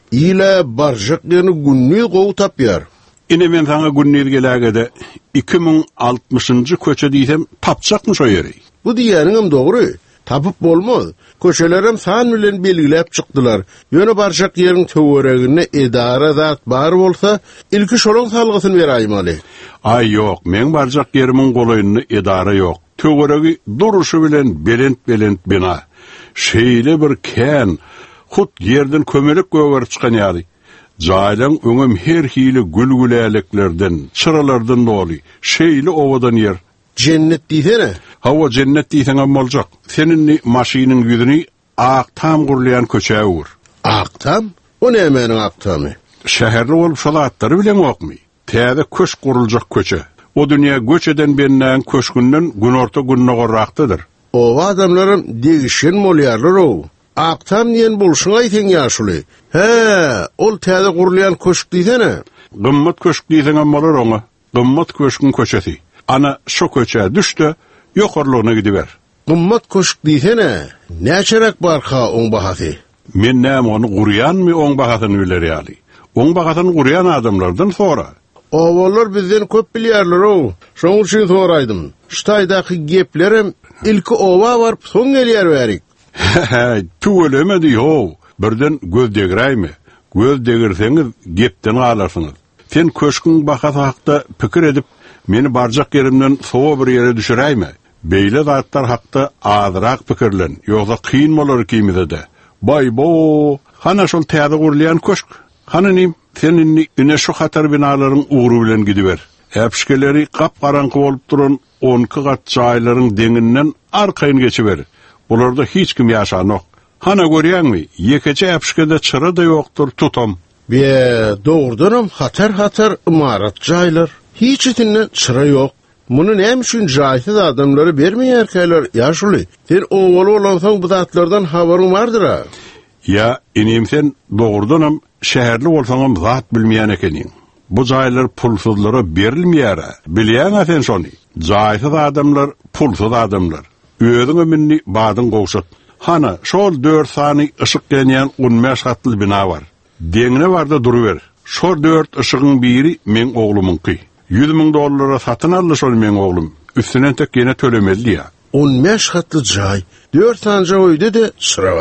Ila barjak ýerini günni gowy tapýar. Ine men sana günni gelägede iki ming altmışyncy köçe diýsem tapjakmy şo ýeri? Bu diýäniň hem dogry. Tapıp bolmaz. Köşelerim san bilen belgilep çykdylar. Ýöne barjak ýeriň töweregine edara zat bar bolsa, ilki şolaň salgysyn berýärmi? Ay ýok, men barjak ýerimin golaýyny edara ýok. Töweregi duruşy bilen belent-belent bina. Şeýle bir kän, hut ýerden kömelik göwer çykan ýary. Jaýlaň öňüm her hili gülgüläliklerden, çıralardan doly. Şeýle owadan ýer. Cennet diýsene. Hawa cennet diýsen hem boljak. Senin maşynyň ýüzüni aktam gurlayan köçe ur. Aktam? O nämeniň aktamy? Şäherli bolup şolatlary bilen okmy. Täze köş guruljak köçe. O dünýä göç eden benden köşgünden gün orta günne gorrakdydyr. O adamlarym degişen bolýarlar o. Aktam diýen bolşuň aýtyn ýaşly. He, ol täze gurulayan köşk diýsene. Gymmat köşk diýsen hem bolar oňa. Gymmat köşküň köçesi. Ana şo köçe düştü, ýokarlygyna gidiber. Gymmat köşk diýsene, näçerek barha oň bahasy? Men näme onu gurýanmy oň bahasyny bilerýäli. Oň bahasyny gurýan adamlardan sonra. Owalar bizden köp bilýärler o. Şoň üçin soraýdym. Ştaýdaky geplerim ilki owa barp soň gelýär berik. Tuwelemedi ho. Birden göz degiräými? Göz degirseňiz gepden galarsyňyz. Sen köşküň bahasy hakda pikir edip meni barjak yerimden sowa bir ýere düşüräými? Beýle zatlar hakda azyrak pikirlen, ýogsa kyn bolar kimide de. Bay bo, hana şol täze gurlayan köşk. Hanyny senin ine şu hatar binalaryň uğru bilen gidiber. Äpişkeleri gap-garanky bolup duran on iki gat jaýlaryň deňinden arkaýyn geçiber. Bularda hiç kim ýaşanok. Hana görýärmi? Ýekeçe äpişkede çyra da ýokdur tutam. Be, dogrudanam hatar-hatar imarat jaýlar. Hiç itinden çyra ýok. Muny näme üçin jaýsyz adamlary bermeýärkäler ýaşly? Sen owaly bolansaň bu zatlardan habaryň bardyr ha? Ya, inim sen dogrudanam şäherli bolsaňam zat bilmeýän ekeniň. Bu jaýlar pulsuzlara berilmeýär. Bilýän sen şonu. Jaýsyz adamlar pulsuz adamlar. Özüňe minni badyň gowşat. Hana şol dört sany ışık genýän on beş hatly bina bar. Deňine barda duruber. Şol dört ışıgyň biri men oglumyňky. yüz ming dollara satyn aldy şol men oglum. Üstüne tek ýene tölemeli ýa. on beş hatly jaý. dört sanja öýde de sıra bar.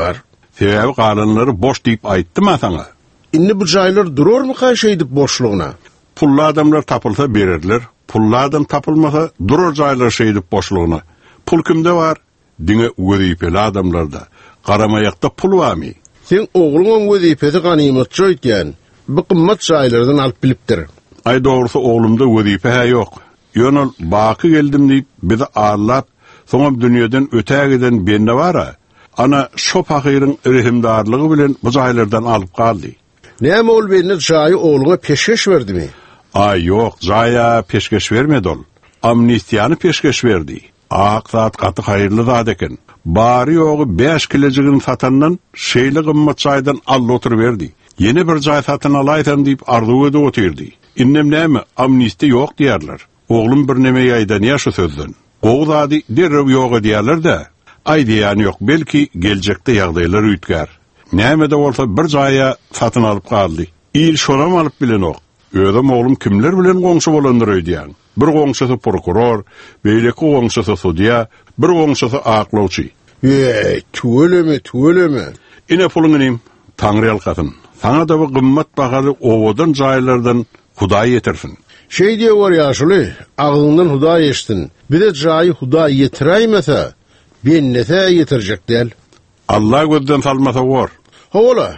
Sebäbi galanlary boş diýip aýtdyma saňa. Inni bu jaýlar durarmy kaşa edip boşlugyna? Pully adamlar tapylsa bererler, pully adam tapylmasa durar jaýlar şey edip boşlugyna. Pul kimde var? Diňe wezipeli adamlarda. Garamaýakda pul barmy? Sen oğluň wezipeti ganymatçy eýtýän. Bu gymmat jaýlardan alyp bilipdir. Ay dogrusu oğlumda wezipe ha ýok. Ýönül baky geldim diýip bizi ağırlap, soňra dünýeden ötä giden bende bara. Ana şo pakyryň rehimdarlygy bilen bu jaýlardan alyp galdy. Näme ol benne jaýy oğluňa peşkeş berdimi? Ay ýok, jaýa peşkeş bermedi ol. Amnistiýany peşkeş berdi. Aqsat gaty haýyrly zat eken. Bary ýogy beş kilojigin satandan şeýle gymmat jaýdan ally oturup berdi. Yeni bir jaý satyn alaýsam diýip arzu edip oturdy. Innem näme amnisti ýok diýerler. Oğlum bir neme ýaýdan ýaşy sözden. Gowzady derrew ýok diýerler de. Ay diýany ýok, belki geljekde ýagdaýlar üýtgär. Näme de bolsa bir jaýa satyn alyp galdy. İl şoram alyp bilen ok. Ödüm oğlum kimler bilen goňşy bolandyr öýdýän. Bir goňşysy prokuror, beýleki goňşysy sudiýa, bir goňşysy aklawçy. Ey, tuweleme, tuweleme. Ine puluňyny Taňry ýalkasyn. Saňa da bu gymmat bahaly owadan jaýlardan Hudaý ýetirsin. Şey diye var ýaşuly, agyňdan Hudaý eşdin. Bir de jaýy Hudaý ýetiräýmese, bennete ýetirjek däl. Allah gözden salmasa war. Hola.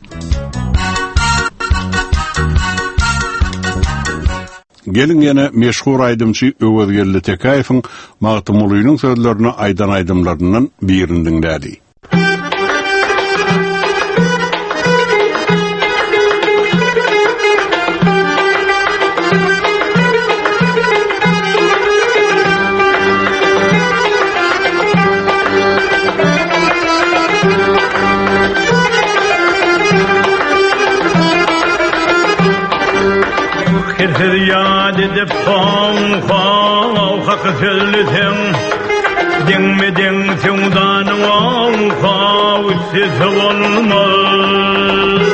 Gelin ýene meşhur aýdymçy Öwezgelli Tekaýewiň magtymlygynyň sözlerini aýdan aýdymlaryndan birini dinlädi. Yad edip fong fong hakıtıldım Ding mi ding tüngdanın ong fong siz olmaz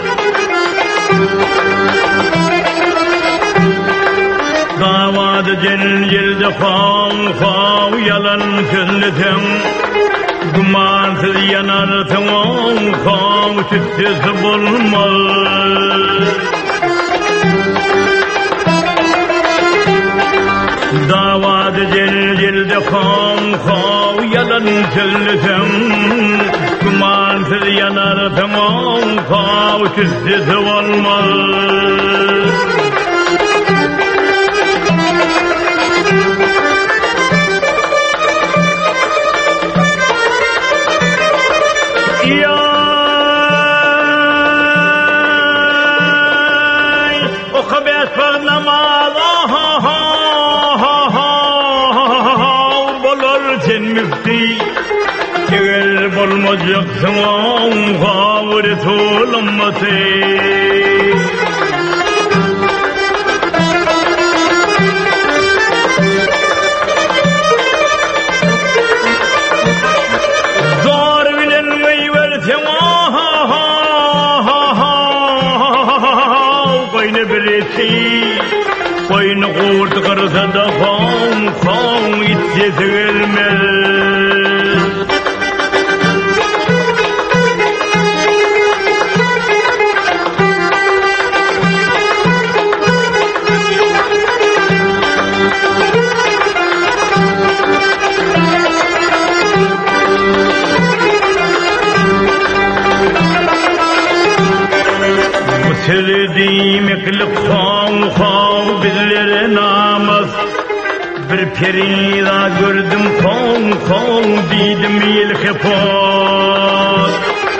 Davadı cenil yıldı fong fong yalan tüllüdüm Dumansız yanartın ong fong siz olmaz Davadı cilcilde kham khav yalan tüllüdüm Kumansız yanar tamam khav tüssiz olmaz Yay o khabes far namaz müfti Gel bolmajaksın oğun gavret olunması Zor bilen meyversen Koyne birisi Koyne kurt kırsa da fon fon itse gelmez Sevdiğim eklik xav xav bizlere namaz Bir perida gördüm xav xav dedim yel xefat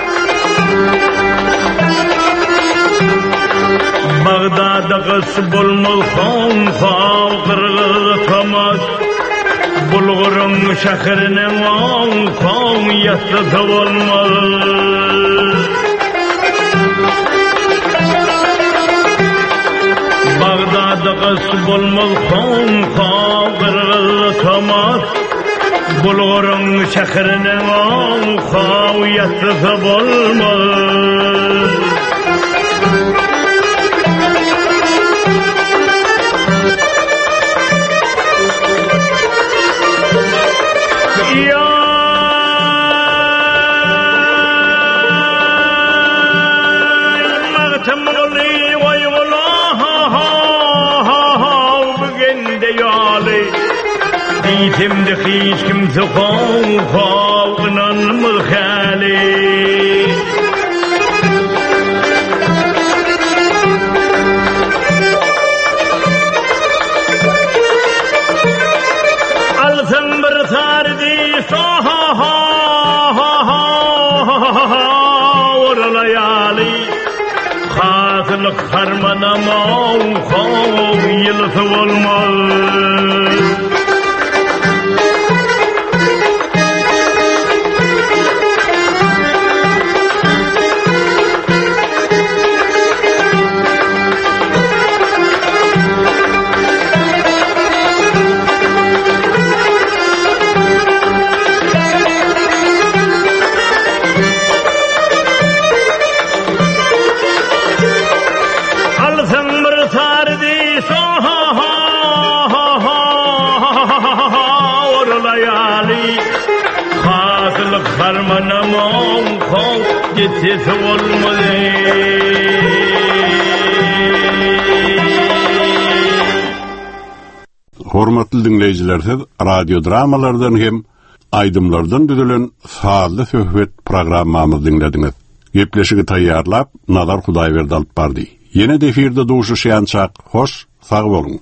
Bağdada qıs bulmul xav xav qırgız tamaz Bulgurun şahırının xav xav yassı olmaz Bağdada qıs bulmul xav xav qırgız tamaz Bulgurun şahırının xav yassı olmaz Yitimde hiç kimse kovkavınan mılhali Alsın bir sardi soha oralayali Hasılık harmanama uhav yılısı olmaz Harmanamam kol gitse olmalı Hormatly dinleyijiler, radio dramalardan hem aydımlardan düzülen saatly söhbet programmamyzy dinlediňiz. Gepleşigi taýýarlap Nazar Hudaýberdi alyp bardy. Ýene de efirde duşuşýançak, hoş, sag boluň.